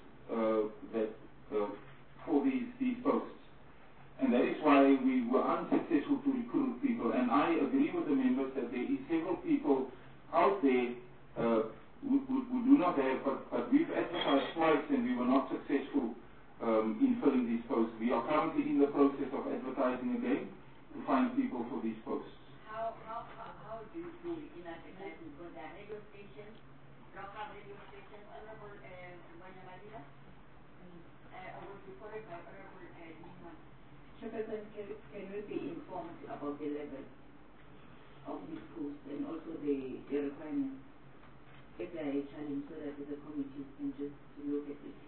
for these posts. And that is why we were unsuccessful to recruit people. And I agree with the members that there is several people out there who do not have, but we've advertised twice and we were not successful in filling these posts. We are currently in the process of advertising again to find people for these posts. How do you do in advertising? Because there are radio stations, local radio stations, Honorable Banyamadila, I was reported by Honorable Nisman. Chairperson, can we be informed about the level of this post and also the requirements? If there are a challenge so that the committee can just look at it.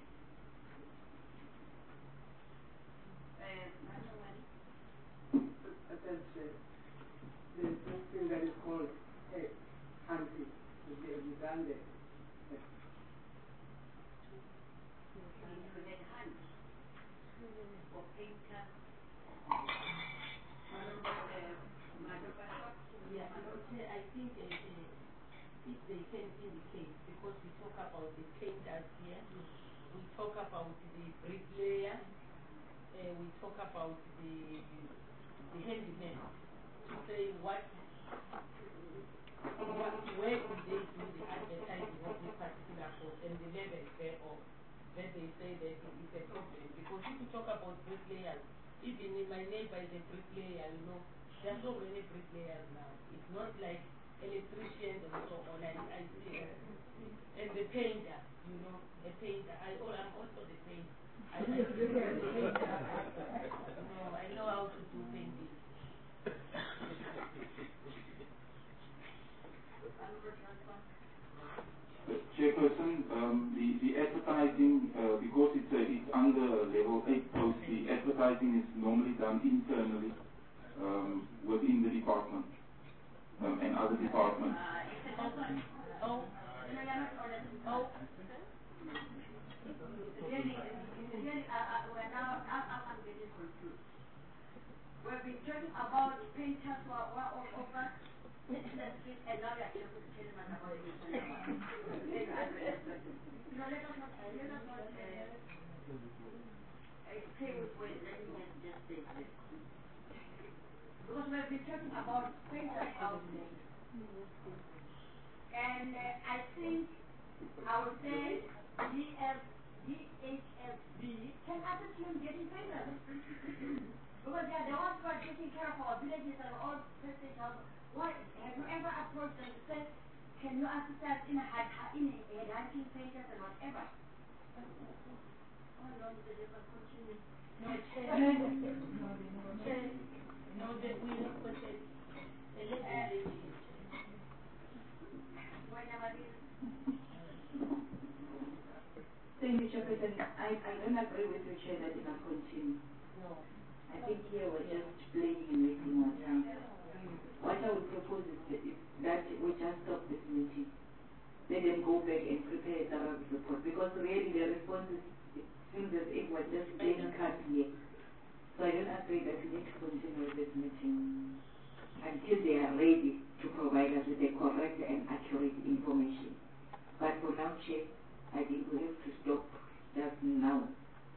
There's this thing that is called hunting. We have done that. I think if they can indicate, because we talk about the painters here, we talk about the bricklayer, we talk about the handyman, to say where do they do the advertising of this particular post and the level thereof, that they say that it is a problem. Because if you talk about bricklayers, even in my neighbor is a bricklayer, you know, there are so many bricklayers now. It's not like electricians and so on, and I see, and the painter, you know, a painter. I'm also the painter. I know how to do painting. Chairperson, the advertising, because it's under level 8 post, the advertising is normally done internally within the department and other departments. We've been talking about painters who are all over the street, and now we are telling us about it. Let us not stay with words. Let me just say this. Because we've been talking about painters out there. And I think I would say DHFB can assist you in getting painters. Because they are the ones who are taking care of our villages and all festive houses. Why have you ever approached them to say, can you assist us in headhunting pages and whatever? How long did it continue? No, Chair. No, that we have put it. Thank you, Chairperson. I don't agree with you, Chair, that it must continue. No. I think here we're just playing and wasting our time. What I would propose is that we just stop this meeting. Let them go back and prepare a thorough report, because really the response is, it seems as if we're just playing cards here. So I don't agree that we need to continue this meeting until they are ready to provide us with the correct and accurate information. But for now, Chair, I think we have to stop just now.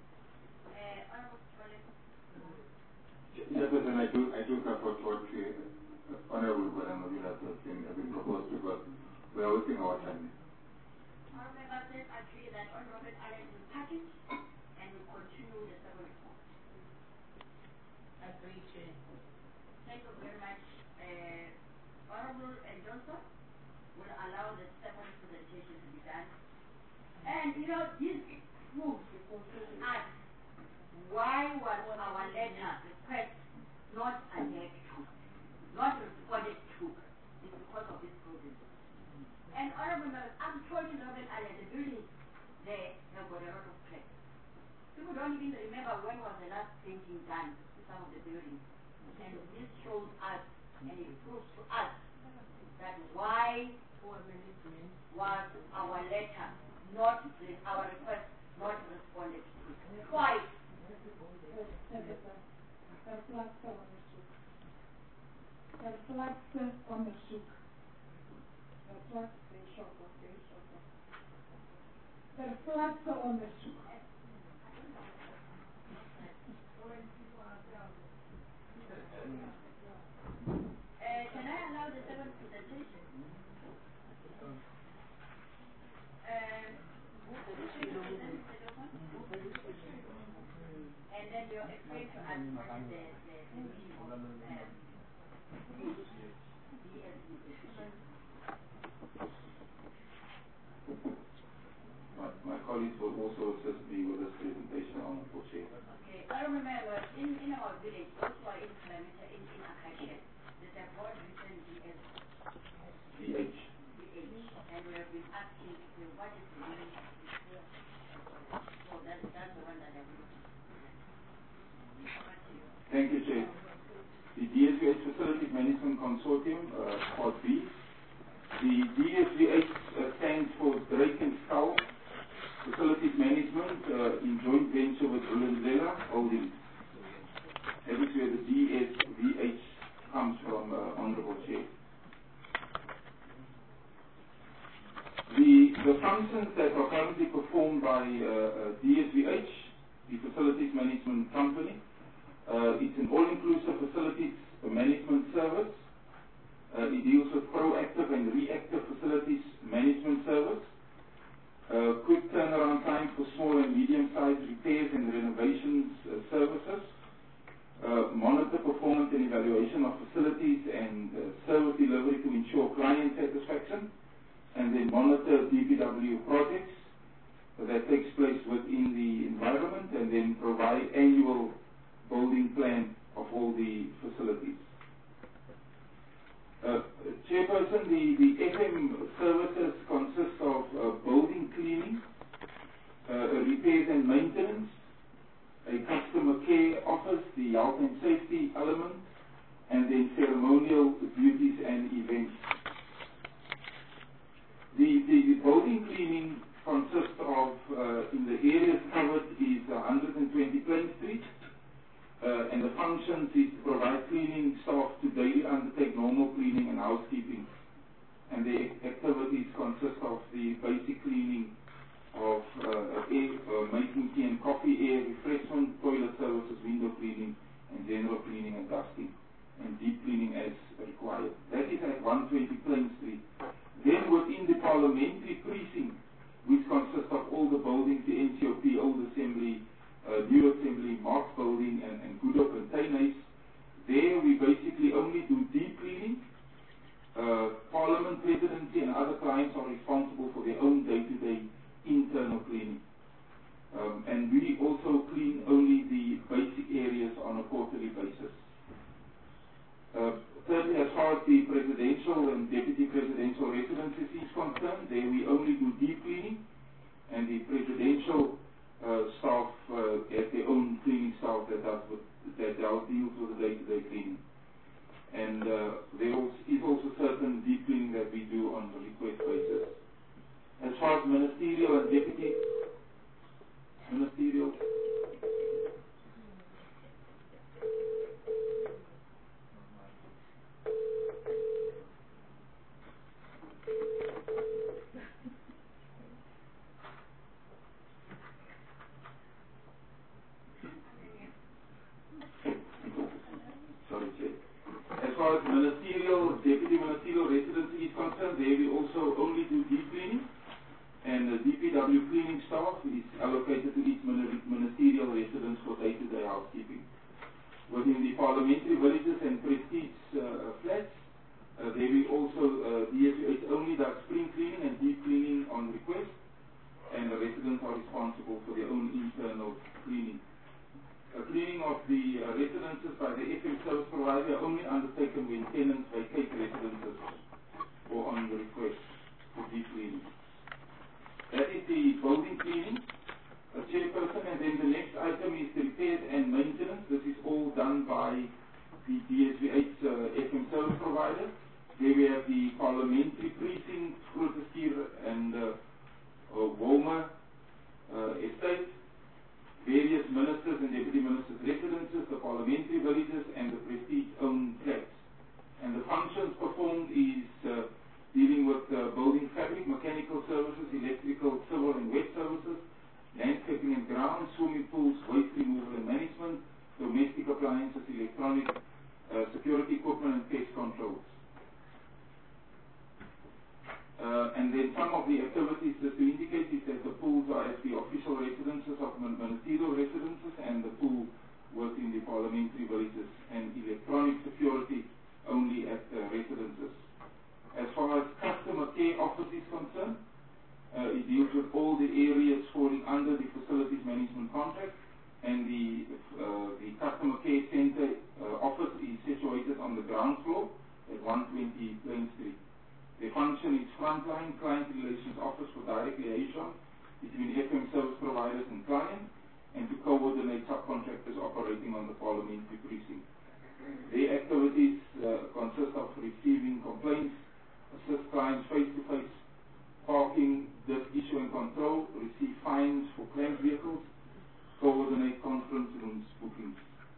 Chairperson, I do support what Honorable Guanamabila has been proposed, because we are wasting our time. Honorable Members agree that on Robert Allen will package and will continue the second report. Agree, Chair. Thank you very much. Honorable Johnson will allow the second presentation to be done. And you know, this proves us why was our letter request not adhered to, not responded to. It's because of this problem. And honorable members, I'm told in Robert Allen, the building there have got a lot of cracks. People don't even remember when was the last painting done to some of the buildings. And this shows us, and it proves to us, that why was our letter not, our request not responded to. Twice. Can I allow the second presentation? And then you'll explain to us what is the meaning of My colleagues will also assist me with this presentation on the Chair. Okay, I remember in our village, those who are in Kilometer in Acacia, there's a board written VH. And we have been asking, what is the meaning of this? So that's the one that I'm looking for. Thank you, Chair. The DSVH Facilities Management Consortium, Part B. The DSVH stands for Drake and Skull Facilities Management in joint venture with Rulenzela Holdings. That is where the DSVH comes from, Honorable Chair. The functions that are currently performed by DSVH, the Facilities Management Company, it's an all-inclusive facilities management service. It deals with proactive and reactive facilities management service. Quick turnaround time for small and medium-sized repairs and renovations services. Monitor performance and evaluation of facilities and service delivery to ensure client satisfaction. And then monitor DPW projects that takes place within the environment, and then provide annual building plan of all the facilities. Chairperson, the FM services consist of building cleaning, repairs and maintenance, a customer care office, the health and safety element, and then ceremonial duties and events. The building cleaning consists of, in the areas covered is 120 Plain Street, and the functions is to provide cleaning staff to daily undertake normal cleaning and housekeeping. And the activities consist of the basic cleaning of making tea and coffee, air, refreshment, toilet services, window cleaning, and general cleaning and dusting, and deep cleaning as required. That is at 120 Plain Street. Then within the parliamentary precinct, which consists of all the buildings, the NCOP, Old Assembly, New Assembly, Marks Building, and Good Hope Containers, there we basically only do deep cleaning, Parliament presence residency and other clients are responsible for their own day-to-day internal cleaning. And we also clean only the basic areas on a quarterly basis. Thirdly, as far as the presidential and deputy presidential residences is concerned, there we only do deep cleaning, and the presidential staff have their own cleaning staff that deals with the day-to-day cleaning. And there is also certain deep cleaning that we do on a request basis. As far as ministerial and deputy ministerial. Sorry, Chair. As far as ministerial, deputy ministerial residency is concerned, there we also only do deep cleaning. And the DPW cleaning staff is allocated to each ministerial residence for day-to-day housekeeping. Within the parliamentary villages and prestige flats, there we also, DSUH only does spring cleaning and deep cleaning on request, and the residents are responsible for their own internal cleaning. Cleaning of the residences by the FM service provider only undertaken when tenants vacate residences or on the request for deep cleaning. That is the building cleaning, chairperson, and then the next item is the repairs and maintenance. This is all done by the DSVH FM service provider. There we have the parliamentary precinct, Grooteskier and Wolmer estate, various ministers and deputy ministers' residences, the parliamentary villages, and the prestige-owned flats. And the functions performed is dealing with building fabric, mechanical services, electrical, civil and wet services, landscaping and grounds, swimming pools, waste removal and management, domestic appliances, electronic, security equipment and pest controls. And then some of the activities just to indicate is that the pools are at the official residences of ministerial residences and the pool within the parliamentary villages, and electronic security only at residences. As far as customer care office is concerned, it deals with all the areas falling under the facilities management contract, and the customer care center office is situated on the ground floor at 120 Plain Street. The function is frontline client relations office for direct liaison between FM service providers and clients, and to coordinate subcontractors operating on the parliamentary precinct. Their activities consist of receiving complaints, assist clients face-to-face, parking, disk issue and control, receive fines for claimed vehicles, coordinate conference rooms bookings.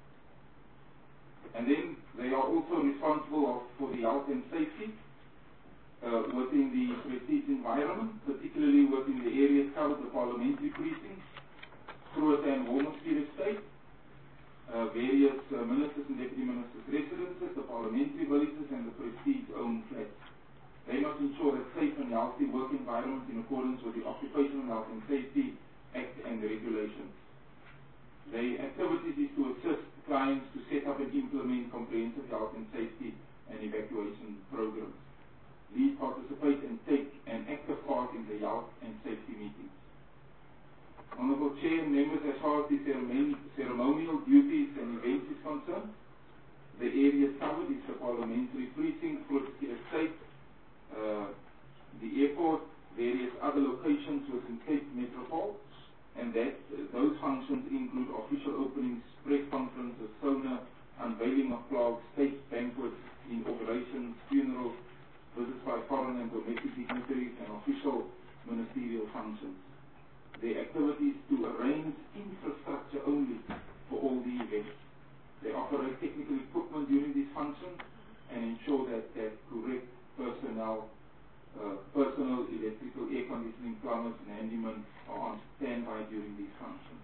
And then they are also responsible for the health and safety within the prestige environment, particularly within the areas covered, the parliamentary precincts, Groote and Wolmerspoort estate, various ministers and deputy ministers' residences, the parliamentary villages and the prestige-owned flats. They must ensure a safe and healthy work environment in accordance with the Occupational Health and Safety Act and the regulations. Their activities is to assist clients to set up and implement comprehensive health and safety and evacuation programs. These participate and take an active part in the health and safety meetings. Honourable Chair and members, as far as the ceremonial duties and events is concerned, the areas covered is the parliamentary precinct, Grooteskier estate, the airport, various other locations within Cape Metropole, and those functions include official openings, press conferences, sauna, unveiling of plaques, state banquets, inaugurations, funerals, visits by foreign and domestic dignitaries, and official ministerial functions. Their activities to arrange infrastructure only for all the events. They operate technical equipment during these functions and ensure that correct personnel, electrical, air conditioning, plumbers, and handymen are on standby during these functions.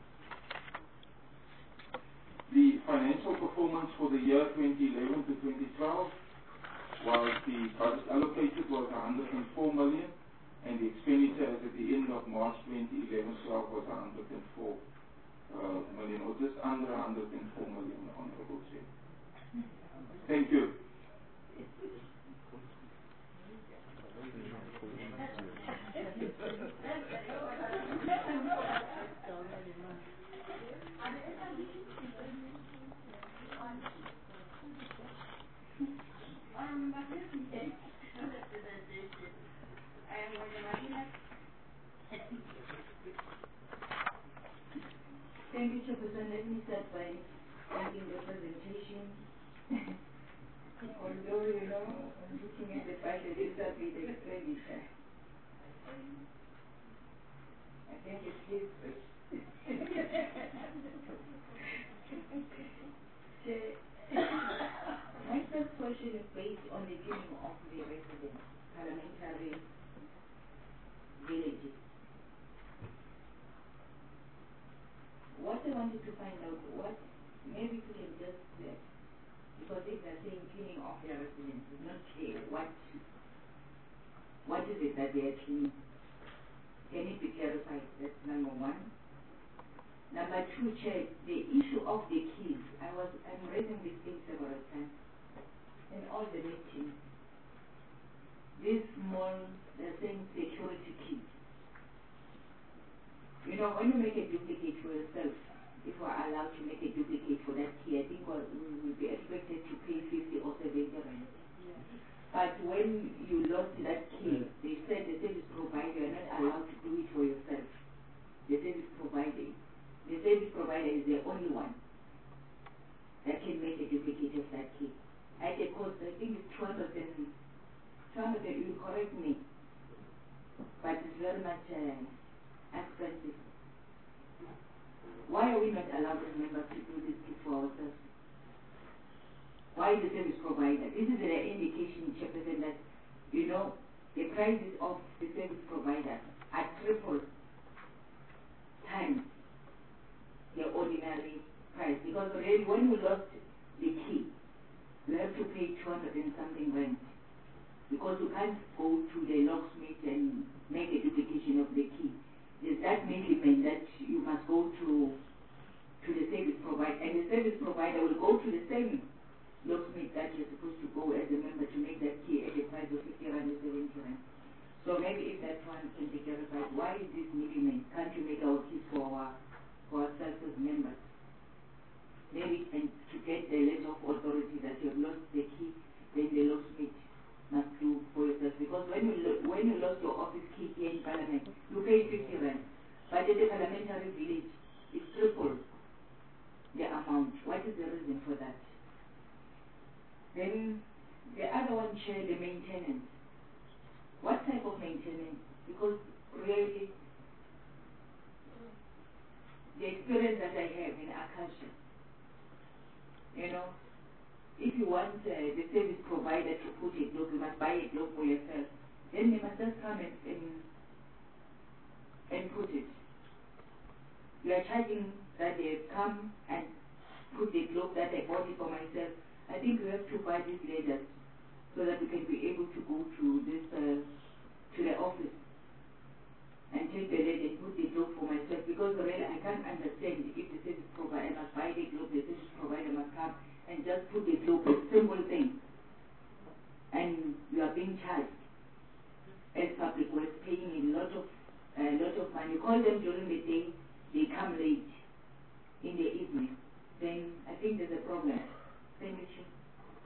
The financial performance for the year 2011 to 2012 was the budget allocated was 104 million, and the expenditure as at the end of March 2011-12 was 104 million, or just under 104 million, Honourable Chair. Thank you. let me start by thanking the presentation. Although, you know, looking at the budget, it's a bit expenditure. I think it's his first. My first question is based on the viewing of the residents, parliamentary villages. What I wanted to find out, maybe we can just, because if they're saying cleaning of their residents, it's not clear what is it that they are cleaning. Can it be clarified? That's number one. Number two, Chair, the issue of the keys. I'm raising this thing several times in all the meetings. This small, they're saying security keys. You know, when you make a duplicate for yourself, if we're allowed to make a duplicate for that key, I think we will be expected to pay 50 or 70 rand. But when you lost that key, they said the service provider, you're not allowed to do it for yourself. The service provider is the only one that can make a duplicate of that key. At a cost, I think it's 200, you correct me, but it's very much expensive. Why are we not allowed as members to do this for ourselves? Why the service provider? This is an indication, Chairperson, that, you know, the prices of the service provider are triple times the ordinary price. Because already when you lost the key, you have to pay 200 and something rand. Because you can't go to the locksmith and make a duplication of the key. There's that middleman that you must go to the service provider, and the service provider will go to the same locksmith that you're supposed to go as a member to make that key at a price of 50 rand or 70 rand. So maybe if that one can be clarified, why is this middleman? Can't you make our keys for ourselves as members? Maybe, and to get the letter of authority that you have lost the key, then the locksmith must do for yourself. Because when you lost your office key here in Parliament, you pay 50 rand. But at the parliamentary village, it's triple the amount. What is the reason for that? Then the other one, Chair, the maintenance. What type of maintenance? Because really, the experience that I have in Akasha, you know, if you want the service provider to put a globe, you must buy a globe for yourself. Then they must just come and put it. You are charging that they come and put the globe that I bought it for myself. I think we have to buy these ladders so that we can be able to go to this to the office and take the ladder and put the globe for myself. Because really I can't understand if the service provider must buy the globe, the service provider must come and just put the globe, a simple thing, and you are being charged as public works, paying a lot of money. You call them during the day, they come late in the evening. Then I think there's a problem. Thank you, Chair.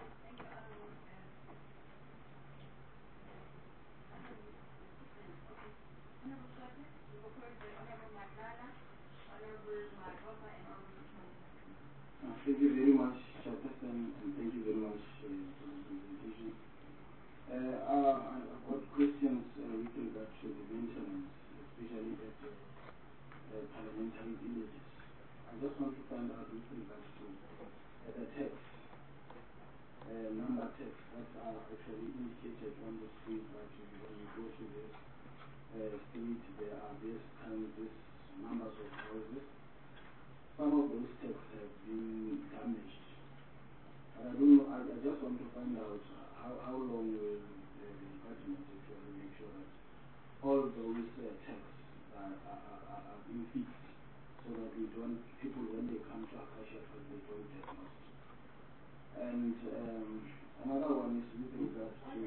Thank you very much, Chairperson, and thank you very much for the presentation. I've got questions with regard to the maintenance, especially at the parliamentary villages. I just want to find out with regard to the tax, number tax that are actually indicated on the street that when you go to this street, there are these numbers of houses. Some of those texts have been damaged. I don't know, I just want to find out how long will the department actually make sure that all those texts are being fixed so that we don't, people when they come to Akasha, they don't get lost. And another one is with regard to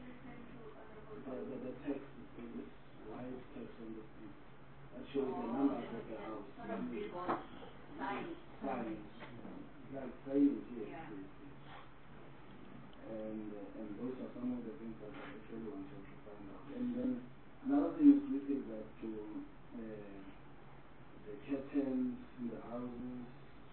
the text, this white text on the street that shows the numbers of the house. Signs. Like signs, yes. Yeah. And those are some of the things that I actually wanted to find out. And then another thing is with regard to the curtains in the houses,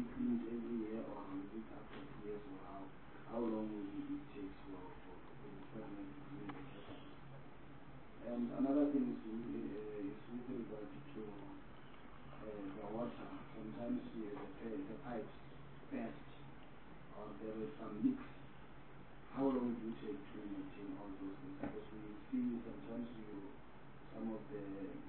cleaned every year, or is it after years, or how long will it take for the department to clean the catheters? And another thing is with regard to the water. Sometimes the pipes burst, or there is some leaks. How long do you take to maintain all those things? Because we see sometimes some of the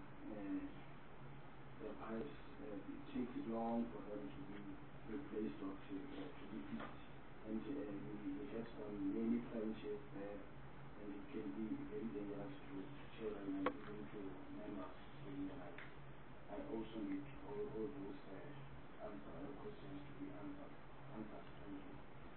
pipes, it takes long for them to be replaced or to be fixed. And we have many trenches there, and it can be very dangerous to children and even to members in the life. I also need all those questions to be answered. Thank you.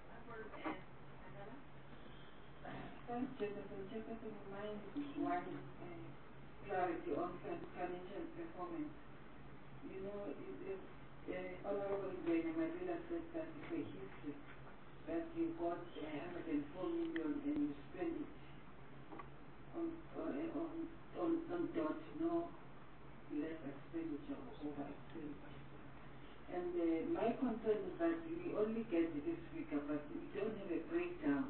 Thanks, Jefferson. Jefferson, mine is one clarity on financial performance. You know, Honorable Dwayne Madila said that it's a history that you got 104 million and you spend it on dot, no less expenditure or over expenditure. And my concern is that we only get this figure, but we don't have a breakdown.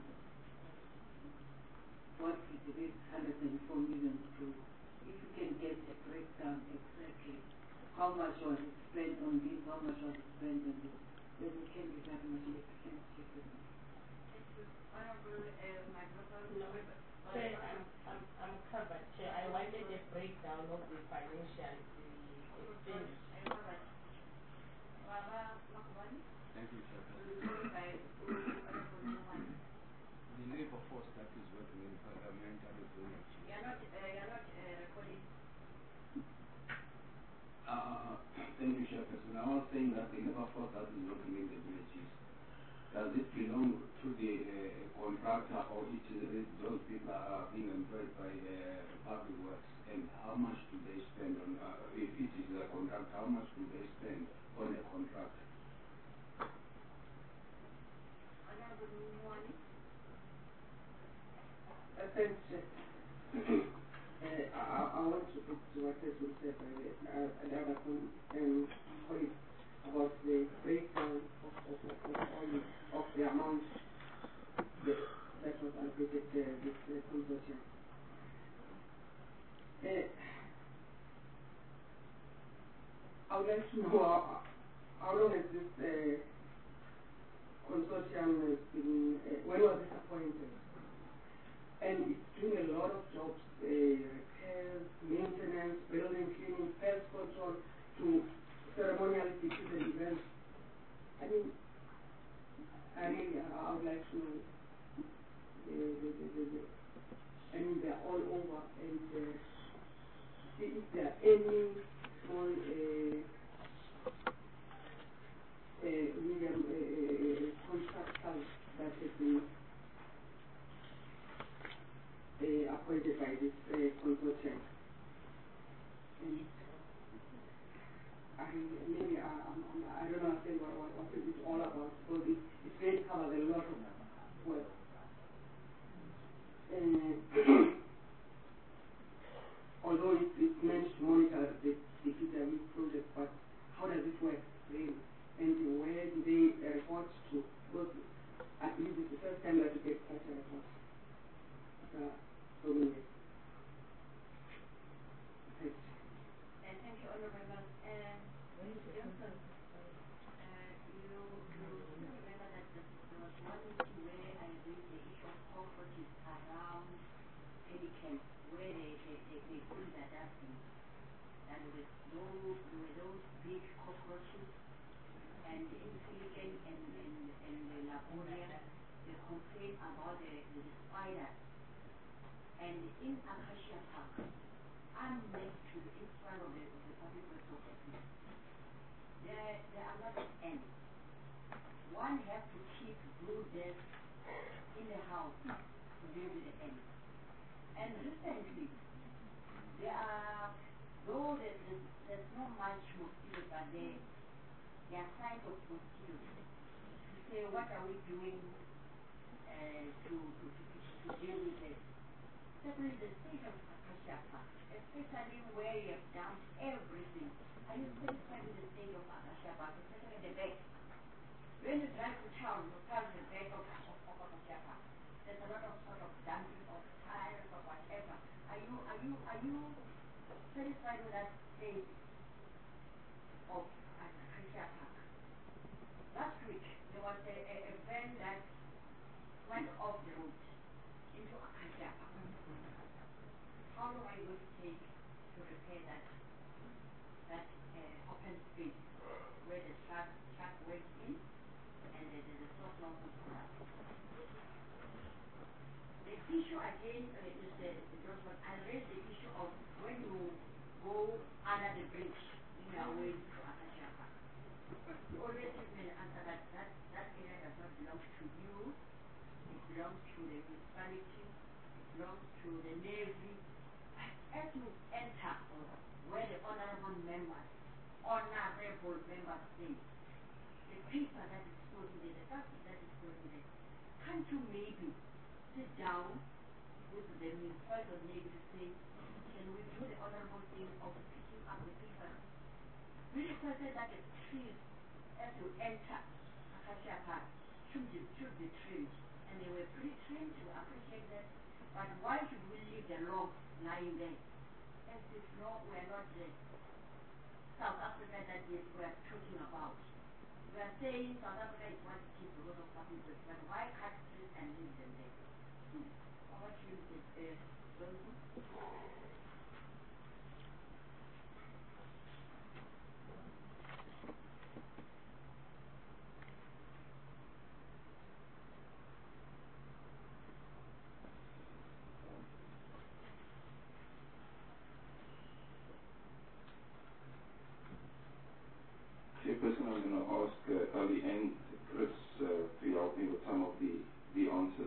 What is this 104 million to? If you can get a breakdown exactly, how much was it spent on this, how much was it spent on this, then we can be very much efficient. Chair, I'm covered. Chair, I wanted a breakdown of the financial expense. Thank you, Chair. The labor force that is working in parliamentary unit. You're not recording. Thank you, Chairperson. I was saying that the labor force that is working in the villages, does it belong to the contractor, or those people are being employed by public works? And how much do they spend on, if it is a contract, how much do they spend on a contract? Thanks, Chair. I want to put what has been said by another colleague about the breakdown of the amount that was allocated this consortium. I would like to know how long has this consortium has been, when was it appointed? And it's doing a lot of jobs, repairs, maintenance, building cleaning, pest control, to ceremonial features and events. I mean, I would like to know, they're all over, and see if there are any small medium contractors that have been appointed by this consortium. And I don't understand what it is all about, because it really covers a lot of work. Although it's meant to monitor the PWE project, but how does it work really? And where do they report to? Because I believe it's the first time that we get such a report. So many. Thank you, Honorable Member. Johnson, you remember that there was one issue where I raised the issue of cockroaches around Pelican, where they feel that and there were those big cockroaches, and in Pelican and Laboria, they complain about the spiders. And in Acacia Park, I'm next to in front of the public works office. There are not ends. One has to keep blue desks in the house to deal with the ends. And recently, though there's not much mosquitoes, but there are signs of mosquitoes. To say, what are we doing to deal with this? Certainly the state of Acacia Park, especially where you have dumped everything. Are you satisfied with the state of Acacia Park, especially the back? drive to town, you pass the back of Akashapa. There's a lot of sort of dumping of tires or whatever. Are you satisfied with that state of Akashapa? Last week there was a van that went off the road into Akashapa. How long are you going to take to repair that open space where the truck went in and there's a stop normal for that? The issue again is Johnson, I raised the issue of when you go under the bridge in your way to Akashapa. You always give me an answer that area does not belong to you, it belongs to the municipality, it belongs to the Navy. As you enter where the honorable members say, the paper that is floating there, the document that is floating there, can't you maybe sit down with the municipality of Navy to say, can we do the honorable thing of picking up the paper? We requested that the trees, as you enter Akashapa, should be trimmed, and they were pre-trimmed to appreciate that. But why should we leave the logs lying there? As if we are not the South Africa that we are talking about. We are saying South Africa is what it is because of something good, but why cut trees and leave them there? What should we say? Chairperson, I'm going to ask Ali and Chris to help me with some of the answers.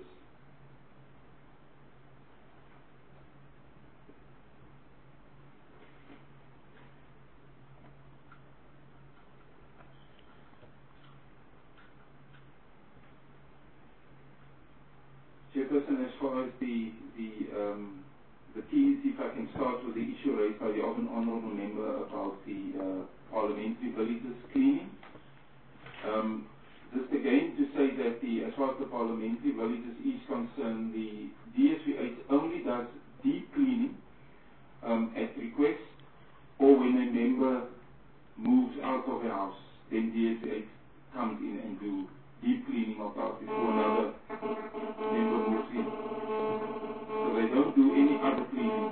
Chairperson, as far as the keys, if I can start with the issue raised by the honourable member about the parliamentary villages cleaning. Just again to say that as far as the parliamentary villages is concerned, the DSVH only does deep cleaning at request, or when a member moves out of a house, then DSVH comes in and do deep cleaning of the house before another member moves in. So they don't do any other cleaning.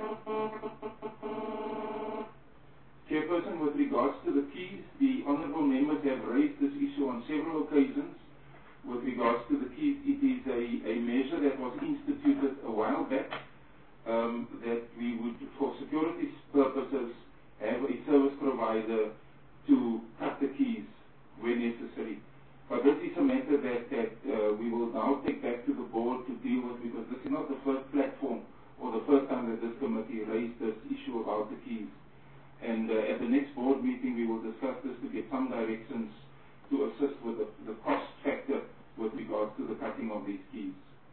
Chairperson, with regards to the keys, the honourable members have raised this issue on several occasions. With regards to the keys, it is a measure that was instituted a while back, that we would, for security purposes, have a service provider to cut the keys when necessary. But this is a matter that we will now take back to the board to deal with, because this is not the first platform or the first time that this committee raised this issue about the keys. And at the next board meeting, we will discuss this to get some directions to assist with the cost factor with regards to the cutting of these keys.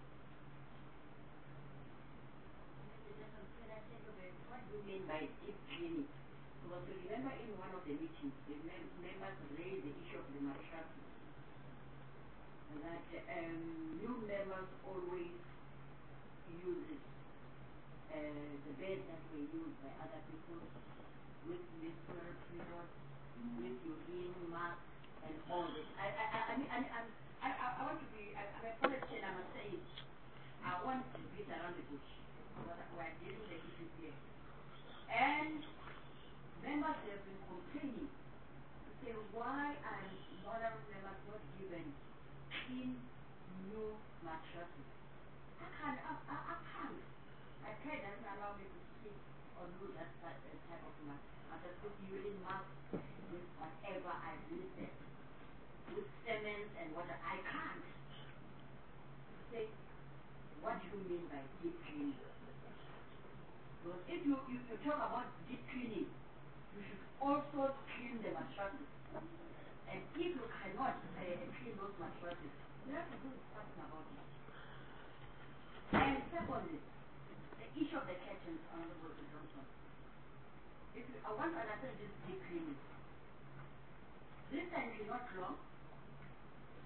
What do you mean by deep cleaning? Because remember in one of the meetings, the members raised the issue of the mattresses. That new members always use the bed that were used by other people, with menstrual periods, with urine marks, and all this. I want to be, I'm a politician, I must say it. I want to beat around the bush, because we're dealing with the issues here. And members have been complaining to say, why are honorable members not given clean new mattresses? I can't. My care doesn't allow me to sleep or do that type of mattress. I just put urine marks with whatever I listed, with cement and water. I can't. Say, what do you mean by deep cleaning? Because if you talk about deep cleaning, you should also clean the mattresses. And if you cannot clean those mattresses, you have to do something about it. And secondly, the issue of the curtains, Honorable Johnson. I want to understand this deep cleaning. This time is not long.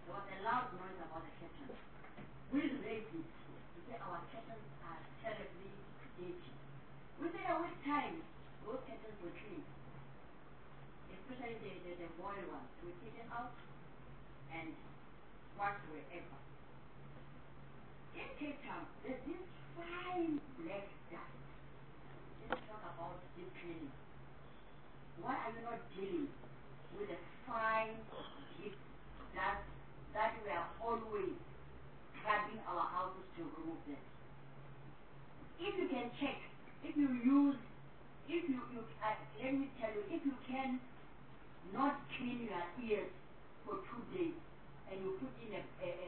there was a loud noise about the curtains. We raised it. We said our curtains are terribly dirty. Within a week time, those curtains were clean. Especially the boiled ones. We take it out and wash wherever. In Cape Town, there's this fine black dust. Let's talk about deep cleaning. Why are you not dealing with the fine deep dust that we are always scrubbing our houses to remove them? If you can check, if you let me tell you, if you can not clean your ears for 2 days and you put in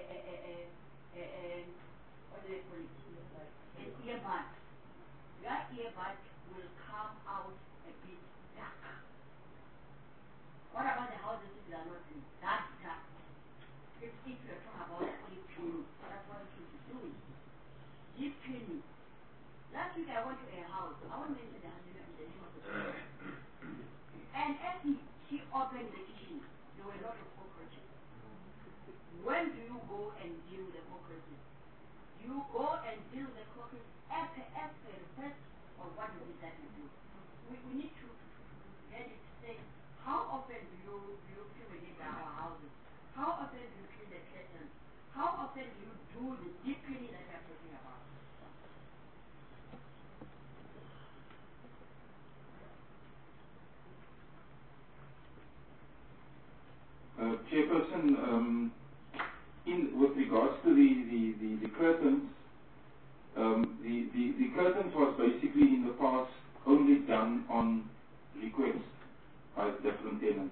what do they call it? An earbud. Your earbud will come out a bit dark. What about the houses if they are not clean? That's dark. If you're talking about deep cleaning, that's what you should be doing. Deep cleaning. Last week I went to a house. I won't mention the name of the person. And as she opened the kitchen, there were a lot of cockroaches. When do you go and deal with the cockroaches? You go and deal with the cockroaches as per request of what you decide to do. We need to get it straight. How often do you fumigate our houses? How often do you clean the curtains? How often do you do the deep cleaning that we are talking about? Chairperson, with regards to the curtains, the curtains was basically in the past only done on request by different tenants.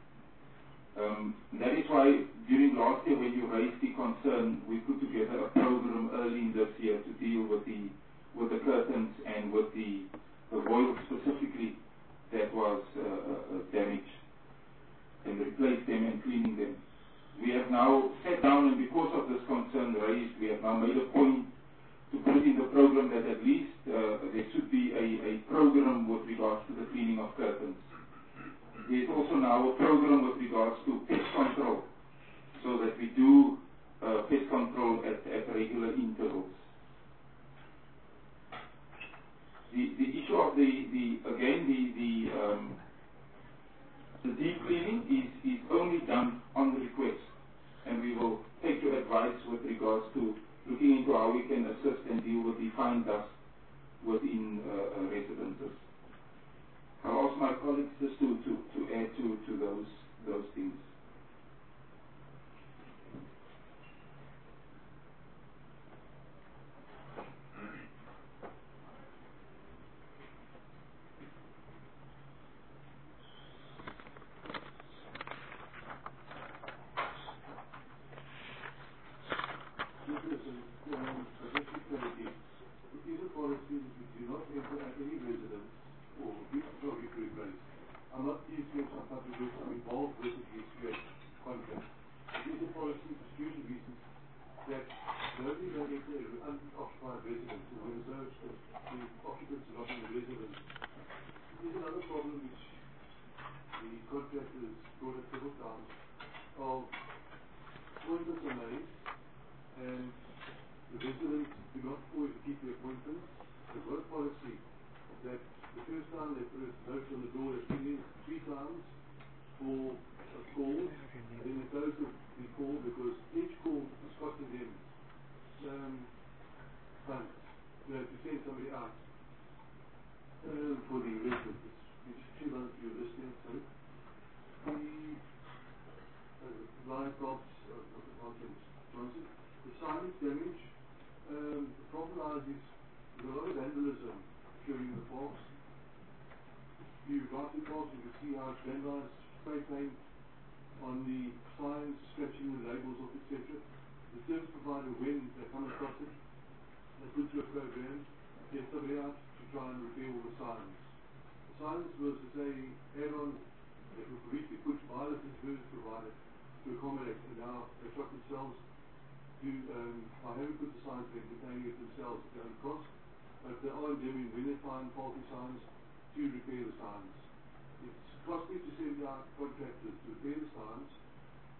That is why during last year when you raised the concern, we put together a program early in this year to deal with the curtains and with the voils specifically that was damaged, and replace them and cleaning them. We have now sat down, and because of this concern raised, we have now made a point to put in the program that at least there should be a program with regards to the cleaning of curtains. There is also now a program with regards to pest control, so that we do pest control at regular intervals. The issue of the deep cleaning is only done on request, and we will take your advice with regards to looking into how we can assist and deal with the fine dust within residences. I'll ask my colleagues just to add to those things.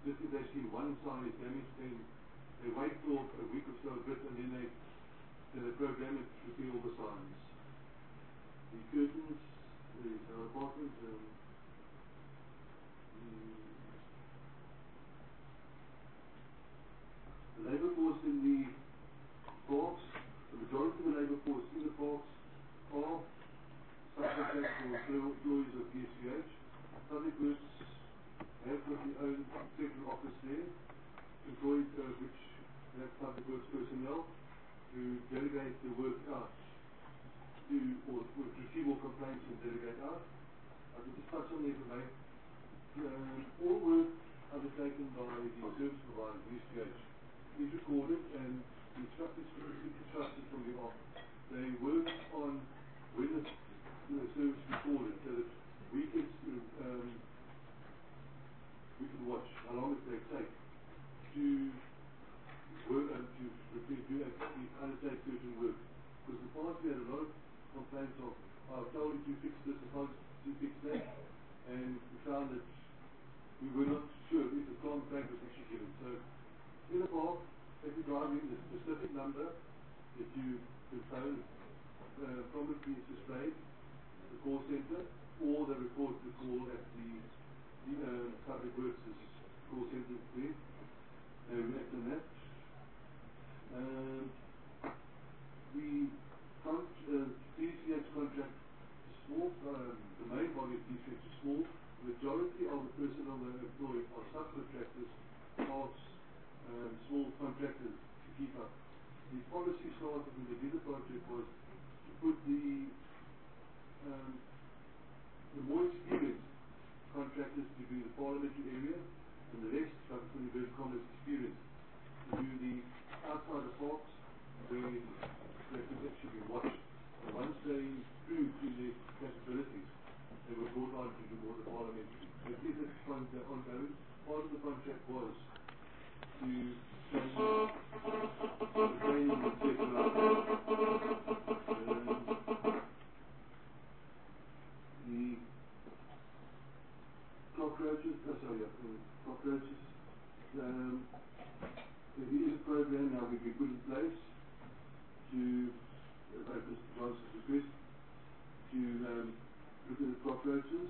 just if they see one sign is damaged, then they wait for a week or so a bit, and then they program it to repeal all the signs. The curtains, there's our apartment, the labour force in the parks, the majority of the labour force in the parks are subcontracts or employees of DSVH. Public Works have got their own central office there, employed which have Public Works personnel who delegate the work out to, or receive all complaints and delegate out. I will just touch on the information. All work undertaken by the service provider, DSVH, is recorded and instructed from the off. They work on when the service is recorded so that we can watch how long it may take to work and to actually undertake certain work. Because in the past we had a lot of complaints of, I was told you fix this, I told you fix that, and we found that we were not sure if the contract was actually given. So in the park, if you drive in the specific number that you can phone from it is displayed, the call center, or they record the call at the Public Works call center there. They react on that. The DCH contract is small, the main body of DCH is small. The majority of the personnel that are employed are subcontractors, parts, small contractors to keep up. The policy started when they did the project was to put the more experienced contractors to do the parliamentary area, and the rest from the inverted commas experience to do the outside the parks where they could actually be watched. And once they proved in their capabilities, they were brought on to do more the parliamentary. So it is ongoing. Part of the contract was to train the training and etc. The cockroaches, cockroaches. There is a program now we've put in place to, at Mr. Johnson's request, to look at the cockroaches.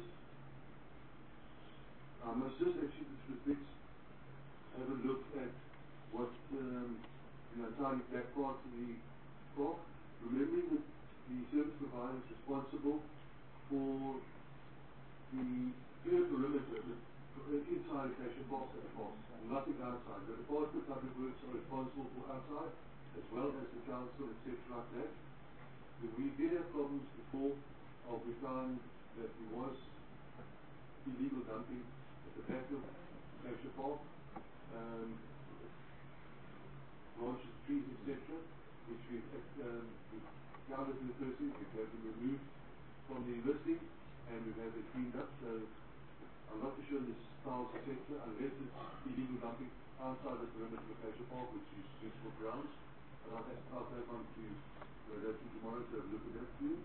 I must just actually, this respects, have a look at what entirely back parts of the park, remembering that the service provider is responsible for the clear perimeter inside the Acacia Park at the park, nothing outside. The Department of Public Works are responsible for outside, as well as the council, etc. like that. But we did have problems before, we found that there was illegal dumping at the back of Acacia Park, branches, trees, etc., which we've gathered in the person, we've had them removed from the listing, and we've had it cleaned up. So I'm not too sure this styles, etc., unless it's illegal dumping outside the perimeter of Acacia Park, which is suitable grounds. But I'll take on to tomorrow to have a look at that too.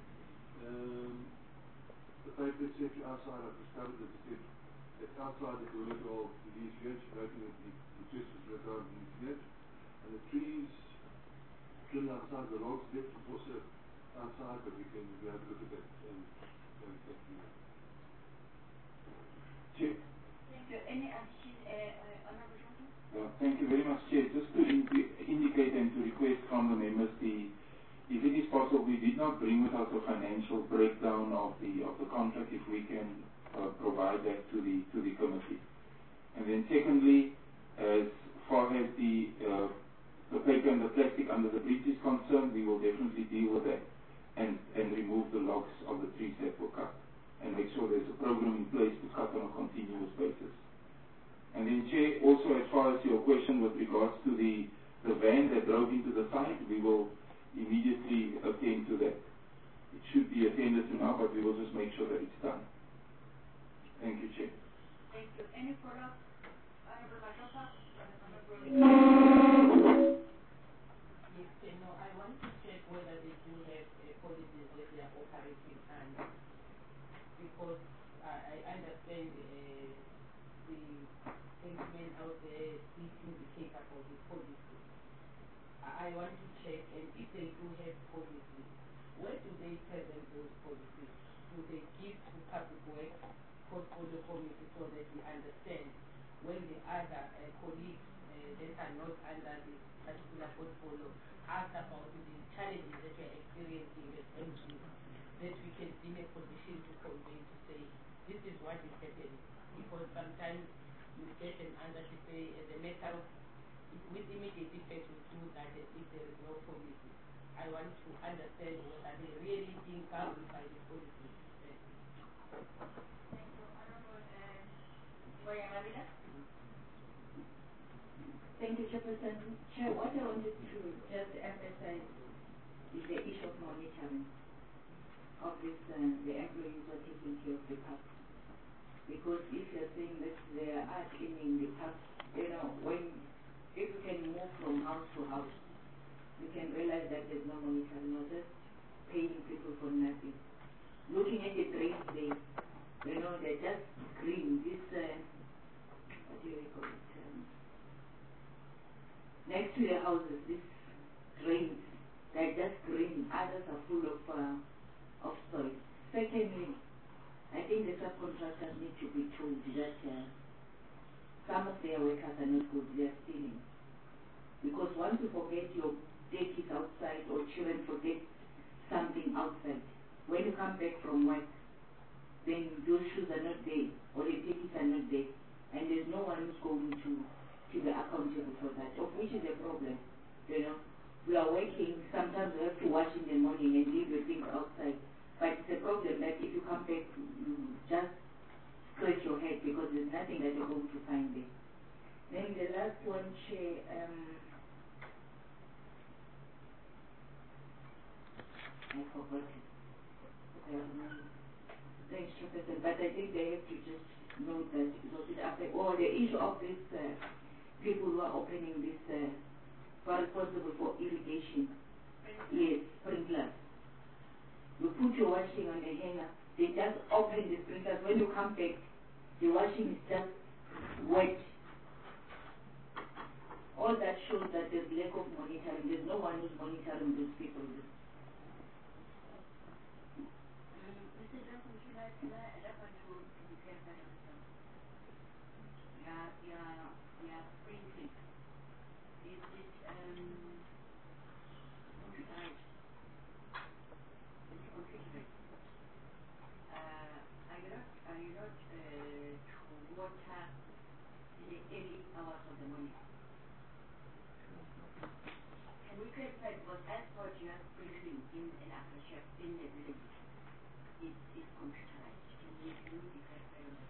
The paper, etc., outside, I've discovered that it's outside the perimeter of the DSVH, noting that the process was regarding the DSVH. And the trees trimmed outside the logs, depth is also outside, but we have a look at that and take from there. Chair. Thank you. Any addition, Honourable Johnson? Thank you very much, Chair. Just to indicate and to request from the members, if it is possible, we did not bring with us a financial breakdown of the contract. If we can provide that to the committee. And then secondly, as far as the paper and the plastic under the bridge is concerned, we will definitely deal with that and remove the logs of the trees that were cut and make sure there's a program in place to cut on a continuous basis. And then, Chair, also as far as your question with regards to the van that drove into the site, we will immediately attend to that. It should be attended to now, but we will just make sure that it's done. Thank you, Chair. about the lead indicator for the policy. I want to check, and if they do have policies, where do they present those policies? Do they give to Public Works Portfolio Committee so that we understand when the other colleagues that are not under this particular portfolio ask about the challenges that we are experiencing as MPs, that we can be in a position to convey to say, this is what is happening. Because sometimes you get an answer to say, as a matter of, with immediate effect, we do that if there is no policy. I want to understand whether they really being governed by the policy. Thank you, Chairperson. Chair, what I wanted to just emphasize is the issue of monitoring of this, the employees who are taking care of the parks. Because if you're saying that they are cleaning the parks, you know, if you can move from house to house, you can realize that there's no monitoring, or just paying people for nothing. Looking at the drains there, you know, they're just green. This, what do you call it? Next to the houses, these drains, they're just green. Others are full of soil. Secondly, I think the subcontractors need to be told that some of their workers are not good, they are stealing. Because once you forget your deck is outside, or children forget something outside, when you come back from work, then those shoes are not there, or the tickets are not there, and there's no one who's going to be accountable for that, of which is a problem. You know, we are working, sometimes we have to wash in the morning and leave your things outside, but it's a problem that if you come back, you just scratch your head because there's nothing that you're going to find there. Then the last one, Chair, I forgot it. Thanks, Chairperson, but I think they have to just note that because it affects, or the issue of this people who are opening this, who are responsible for irrigation. Yes, sprinklers. You put your washing on the hanger, they just open the sprinklers. When you come back, the washing is just wet. All that shows that there's lack of monitoring. There's no one who's monitoring these people. Mr. Johnson, should I refer to the care part of the song? Yeah, sprinkling. Is it computerized? Is it computerized? Are you not to water in the early hours of the morning? Can we clarify, because that's what you are sprinkling in an aftershave in the village. It's computerized. Can we be clarified on that?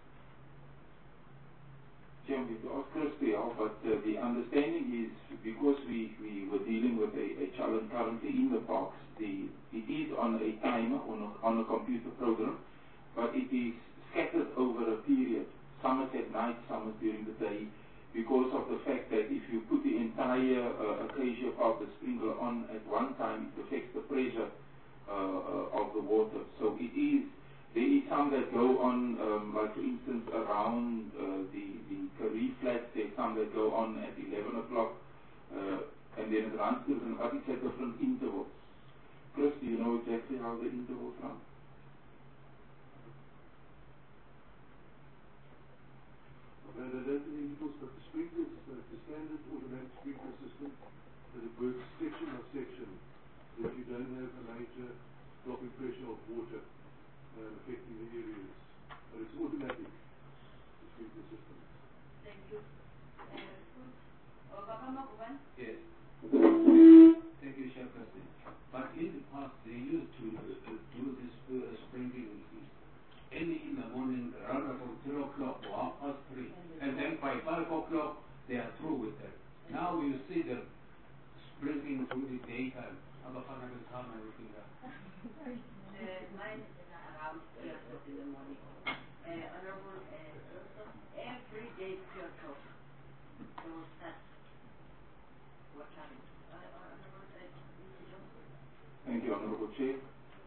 Jim, we have to ask Chris to help, but the understanding is because we were dealing with a challenge currently in the parks, it is on a timer, on a computer program, but it is scattered over a period. Some is at night, some is during the day, because of the fact that if you put the entire acacia pulpit sprinkler on at one time, it affects the pressure of the water. So there is some that go on, like for instance, around the Caree flats, there's some that go on at 11 o'clock, and then it runs to different, but it's at different intervals. Chris, do you know exactly how the intervals run? They don't have intervals, but the sprinklers, the standard automatic sprinkler system, that it works section by section, that you don't have a major dropping pressure of water affecting the areas. But it's automatic, the sprinkler system. Thank you. Yes. Thank you, Chairperson. But in the past, they used to do this sprinkling early in the morning, around about 3 o'clock or 3:30, and then by 5 o'clock they are through with that. Now you see them sprinkling through the daytime. Mine is around 3 o'clock in the morning. Honorable, every day 3 o'clock, they will start watering. Honorable, Mr. Johnson. Thank you, Honorable Chair.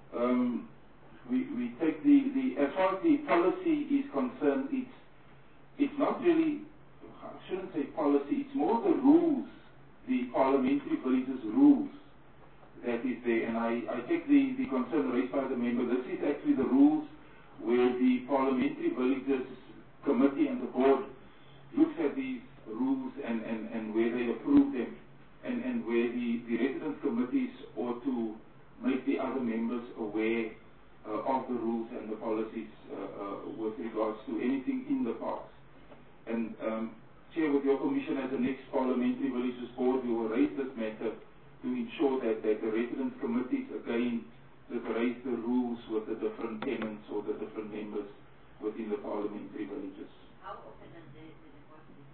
We take as far as the policy is concerned, it's not really, I shouldn't say policy. It's more the rules, the parliamentary villages rules that is there. And I take the concern raised by the member. This is actually the rules where the parliamentary villages committee and the board looks at these rules and where they approve them, and where the residence committees ought to make the other members aware of the rules and the policies with regards to anything in the parks. And Chair, with your permission, as the next parliamentary villages board, we will raise this matter to ensure that the residence committees again that raise the rules with the different tenants or the different members within the parliamentary villages. How often does the report meet?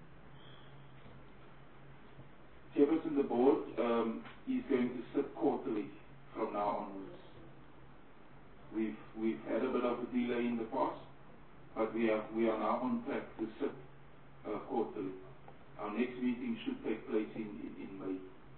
Chairperson, the board is going to sit quarterly from now onwards. We've had a bit of a delay in the past, but we are now on track to sit quarterly. Our next meeting should take place in May.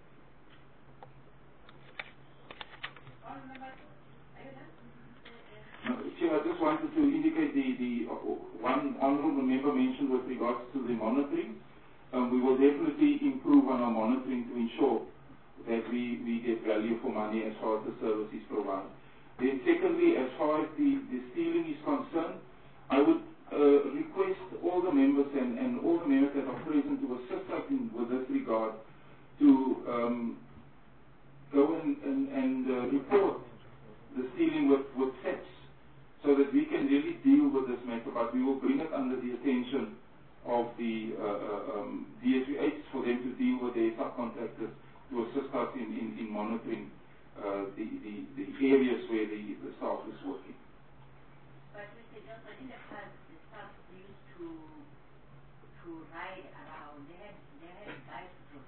Chair, I just wanted to indicate the one honourable member mentioned with regards to the monitoring. We will definitely improve on our monitoring to ensure that we get value for money as far as the service is provided. Then secondly, as far as the stealing is concerned, I would request all the members and all the members that are present to assist us with this regard to go and report the stealing with SEPs so that we can really deal with this matter, but we will bring it under the attention of the DSVH for them to deal with their subcontractors to assist us in monitoring the areas where the staff is working. But Mr. Johnson, in the past, the staff used to ride around. They had bicycles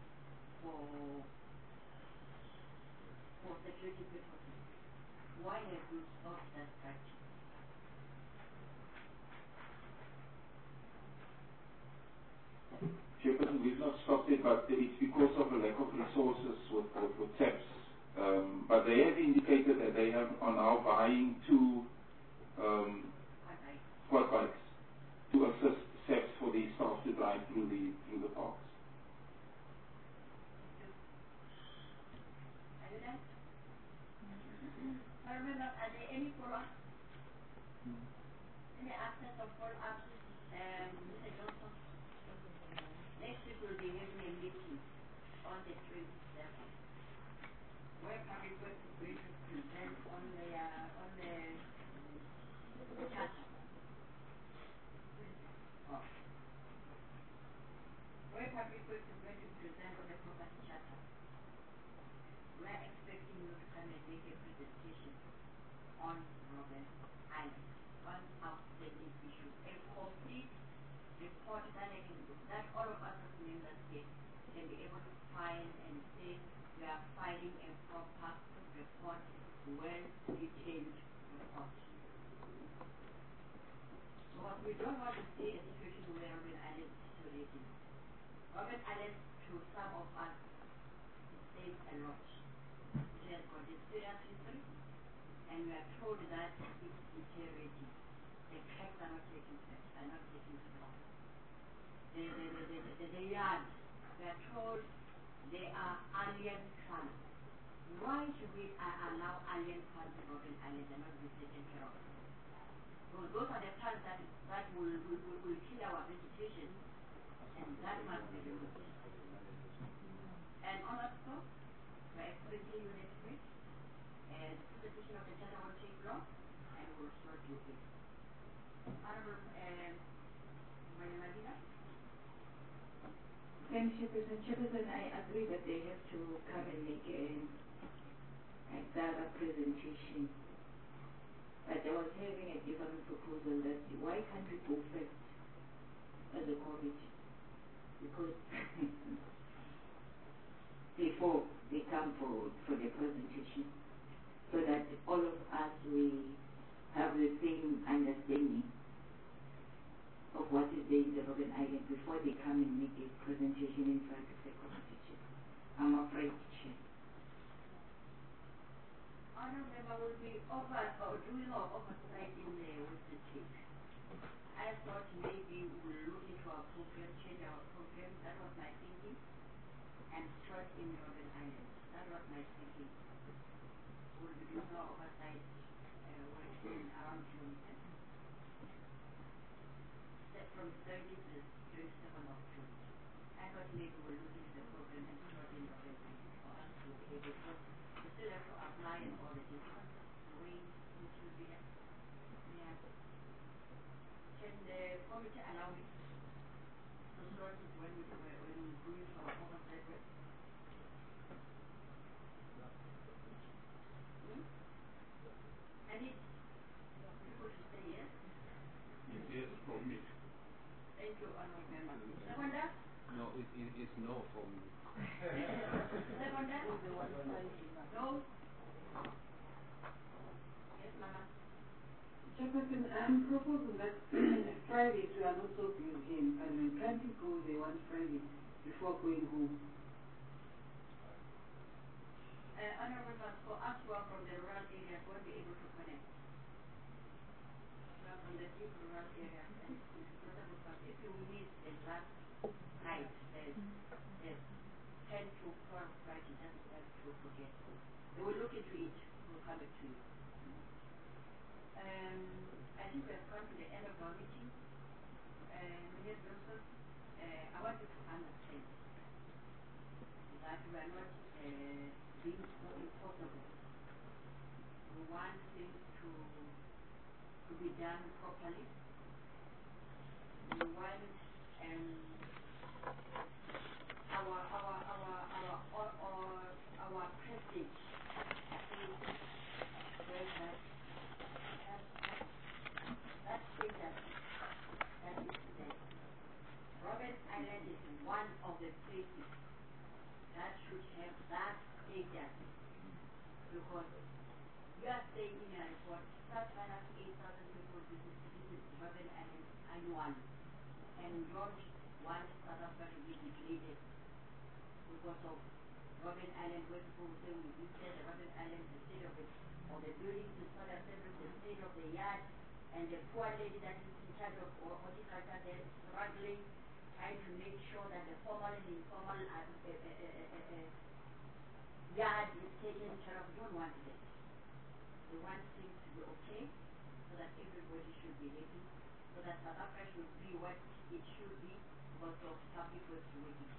for security purposes. Why have you stopped that practice? Chairperson, we've not stopped it, but it's because of a lack of resources with SEPs. But they have indicated that they are now buying 2 quad bikes to assist SEPs for the staff to drive through the parks. Are there any follow-ups? Any absence of follow-ups? Mr. Johnson, next week we'll be having a meeting on the 27th. Where public works is going to present on the charter. Where public works is going to present on the property charter. We are expecting you to come and make a presentation on Robben Island. One outstanding issue. A complete report that all of us as members here can be able to find and say we are filing a proper report, well-detailed report. So what we don't want to see is a situation where Robben Island is deteriorating. Robben Island, to some of us, says a lot. It has got a serious history, and we are told that it's deteriorating. The cracks are not taking place, are not taking strong. The yards, we are told they are alien plants. Why should we allow alien plants in Robben Island and not be taken care of? Because those are the plants that will kill our vegetation, and that must be removed. And on that score, we are expecting you next week, and the presentation of the charter will take long, and we will sort you in. Honorable Madina? Thank you, Chairperson. I agree that they have to come and make a thorough presentation. But I was having a different proposal that why can't we go first as a committee? Because before they come for the presentation, so that all of us we have the same understanding of what is there in the Robben Island before they come and make a presentation in front of the committee. I'm afraid, Chair. Honourable Member will be doing our oversight in the Western Cape. I thought maybe we'll look into our program, change our from 30th to 27th of June. I thought maybe we'll look into the program and slot in November for us to be able to, we still have to apply and all the details. The way it should be done. Yeah. Can the committee allow me to slot it when we do our oversight work? I need people to say yes. Yes, from me. Thank you, honorable member. Seconder? No, it's no from me. Seconder? No? Yes, Mama. Chairperson, I'm proposing that Friday we are not so busy in Parliament. Can't people they want Friday before going home? Honorable members, for us who are from the rural areas, won't be able to connect. We are from the deep rural areas, and it's not a good part. If you miss the last night, there's 10 to 12 Friday, just have to forget. They will look into it. We'll come back to you. I think we have come to the end of our meeting. Minister Joseph, I want you to understand that we are not being so impossible. We want things to be done properly. We want our prestige is very much that status that is there. Robben Island is one of the places that should have that status because you are saying in a report plus minus 8,000 people visit Robben Island annually and don't want South Africa to be degraded because of Robben Island where people say we visited the Robben Island, the state of the buildings is not acceptable, the state of the yard, and the poor lady that is in charge of horticulture there struggling, trying to make sure that the formal and informal yard is taken care of. We don't want that. We want things to be okay so that everybody should be happy, so that South Africa should be what it should be because of public works working.